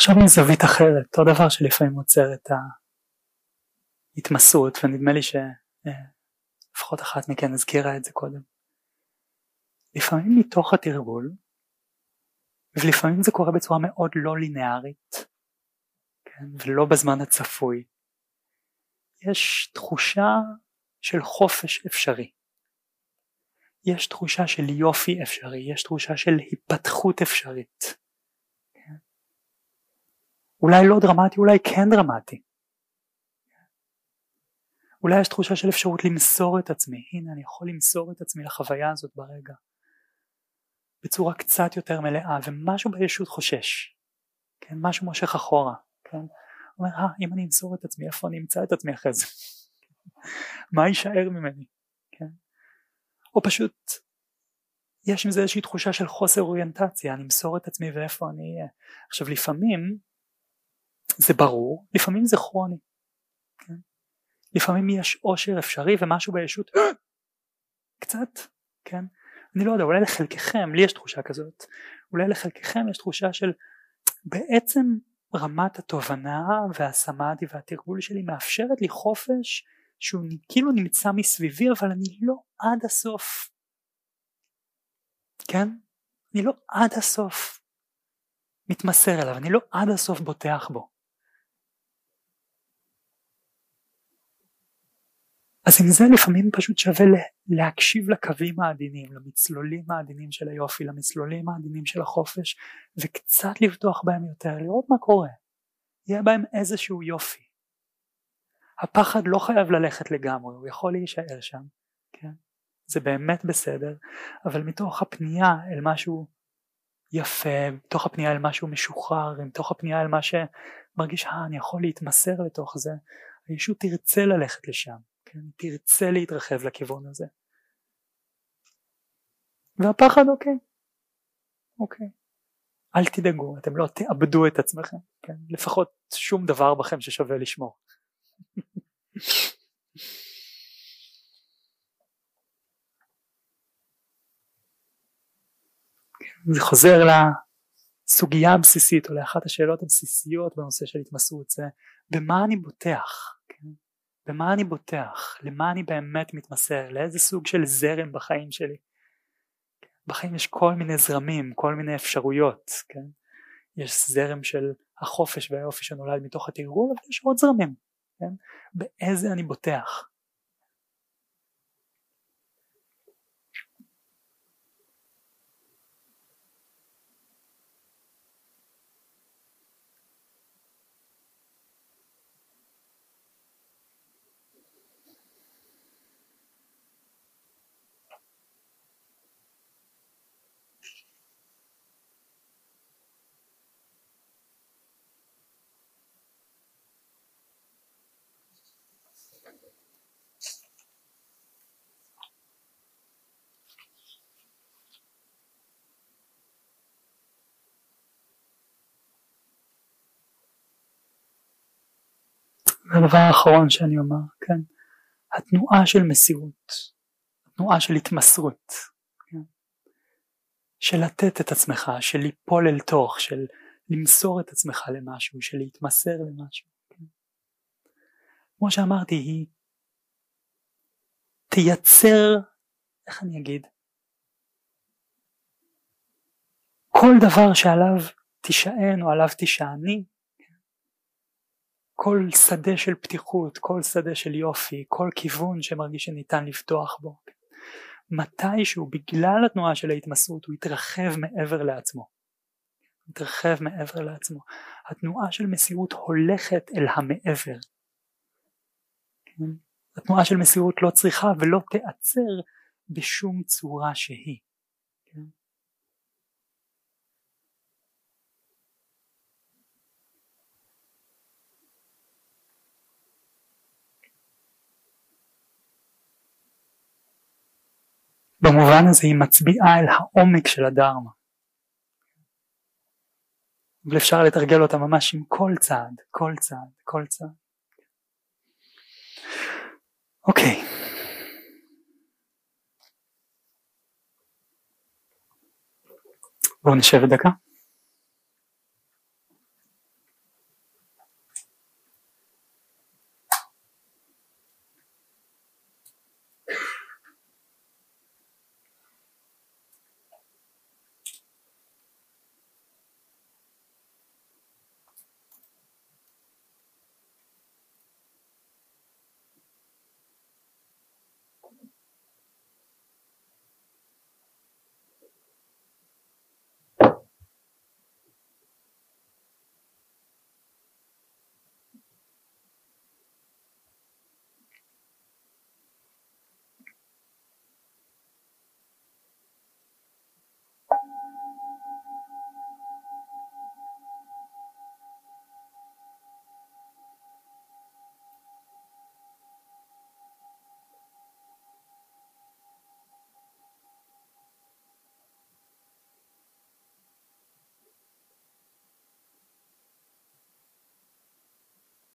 עכשיו מזווית אחרת, אותו דבר שלפעמים עוצר את ההתמסרות, ונדמה לי שלפחות אחת מכן הזכירה את זה קודם. לפעמים מתוך התרגול, ולפעמים זה קורה בצורה מאוד לא לינארית, כן, ולא בזמן הצפוי, יש תחושה של חופש אפשרי, יש תחושה של יופי אפשרי, יש תחושה של היפתחות אפשרית, כן? אולי לא דרמטי, אולי כן דרמטי, אולי יש תחושה של אפשרות למסור את עצמי, הנה אני יכול למסור את עצמי לחוויה הזאת ברגע, בצורה קצת יותר מלאה, ומשהו בישות חושש, כן? משהו מושך אחורה, כן? אומר, אה, אם אני אמסור את עצמי, איפה אני אמצא את עצמי אחרי זה? מה יישאר ממני? כן? או פשוט, יש עם זה איזושהי תחושה של חוסר אוריינטציה, אני אמסור את עצמי ואיפה אני אהיה. עכשיו לפעמים, זה ברור, לפעמים זה כרוני. כן? לפעמים יש עושר אפשרי ומשהו בישות, קצת, כן? אני לא יודע, אולי לחלקכם, לי יש תחושה כזאת, אולי לחלקכם יש תחושה של, בעצם רמת התובנה והסמאדי והתרגול שלי מאפשרת לי חופש, שהוא כאילו נמצא מסביבי, אבל אני לא עד הסוף, כן? אני לא עד הסוף מתמסר אליו, אני לא עד הסוף בוטח בו. אז עם זה לפעמים פשוט שווה להקשיב לקווים העדינים, למצלולים העדינים של היופי, למצלולים העדינים של החופש, וקצת לבטוח בהם יותר, לראות מה קורה, יהיה בהם איזשהו יופי. הפחד לא חייב ללכת לגמרי, הוא יכול להישאר שם, כן? זה באמת בסדר, אבל מתוך הפנייה אל משהו יפה, מתוך הפנייה אל משהו משוחרר, מתוך הפנייה אל מה שמרגיש, אה, אני יכול להתמסר לתוך זה, הישות תרצה ללכת לשם, כן? תרצה להתרחב לכיוון הזה. והפחד, אוקיי, אוקיי. אל תדאגו, אתם לא תאבדו את עצמכם, כן? לפחות שום דבר בכם ששווה לשמור. זה חוזר לסוגיה הבסיסית או לאחת השאלות הבסיסיות בנושא של התמסרות, זה במה אני בוטח, כן? במה אני בוטח, למה אני באמת מתמסר, לאיזה סוג של זרם בחיים שלי. בחיים יש כל מיני זרמים, כל מיני אפשרויות, כן? יש זרם של החופש והיופי שנולד מתוך התרגול, אבל יש עוד זרמים, כן? באיזה אני בוטח. הדבר האחרון שאני אומר, כן? התנועה של מסירות, התנועה של התמסרות, כן? של לתת את עצמך, של ליפול אל תוך, של למסור את עצמך למשהו, של להתמסר למשהו, כן? כמו שאמרתי, היא תייצר, איך אני אגיד, כל דבר שעליו תישען או עליו תישעני, כל שדה של פתיחות, כל שדה של יופי, כל כיוון שמרגיש שניתן לפתוח בו, מתישהו בגלל התנועה של ההתמסרות הוא יתרחב מעבר לעצמו, יתרחב מעבר לעצמו. התנועה של מסירות הולכת אל המעבר, התנועה של מסירות לא צריכה ולא תיעצר בשום צורה שהיא. במובן הזה היא מצביעה אל העומק של הדרמה, ואפשר לתרגל אותה ממש עם כל צעד, כל צעד, כל צעד. אוקיי, בואו נשב דקה.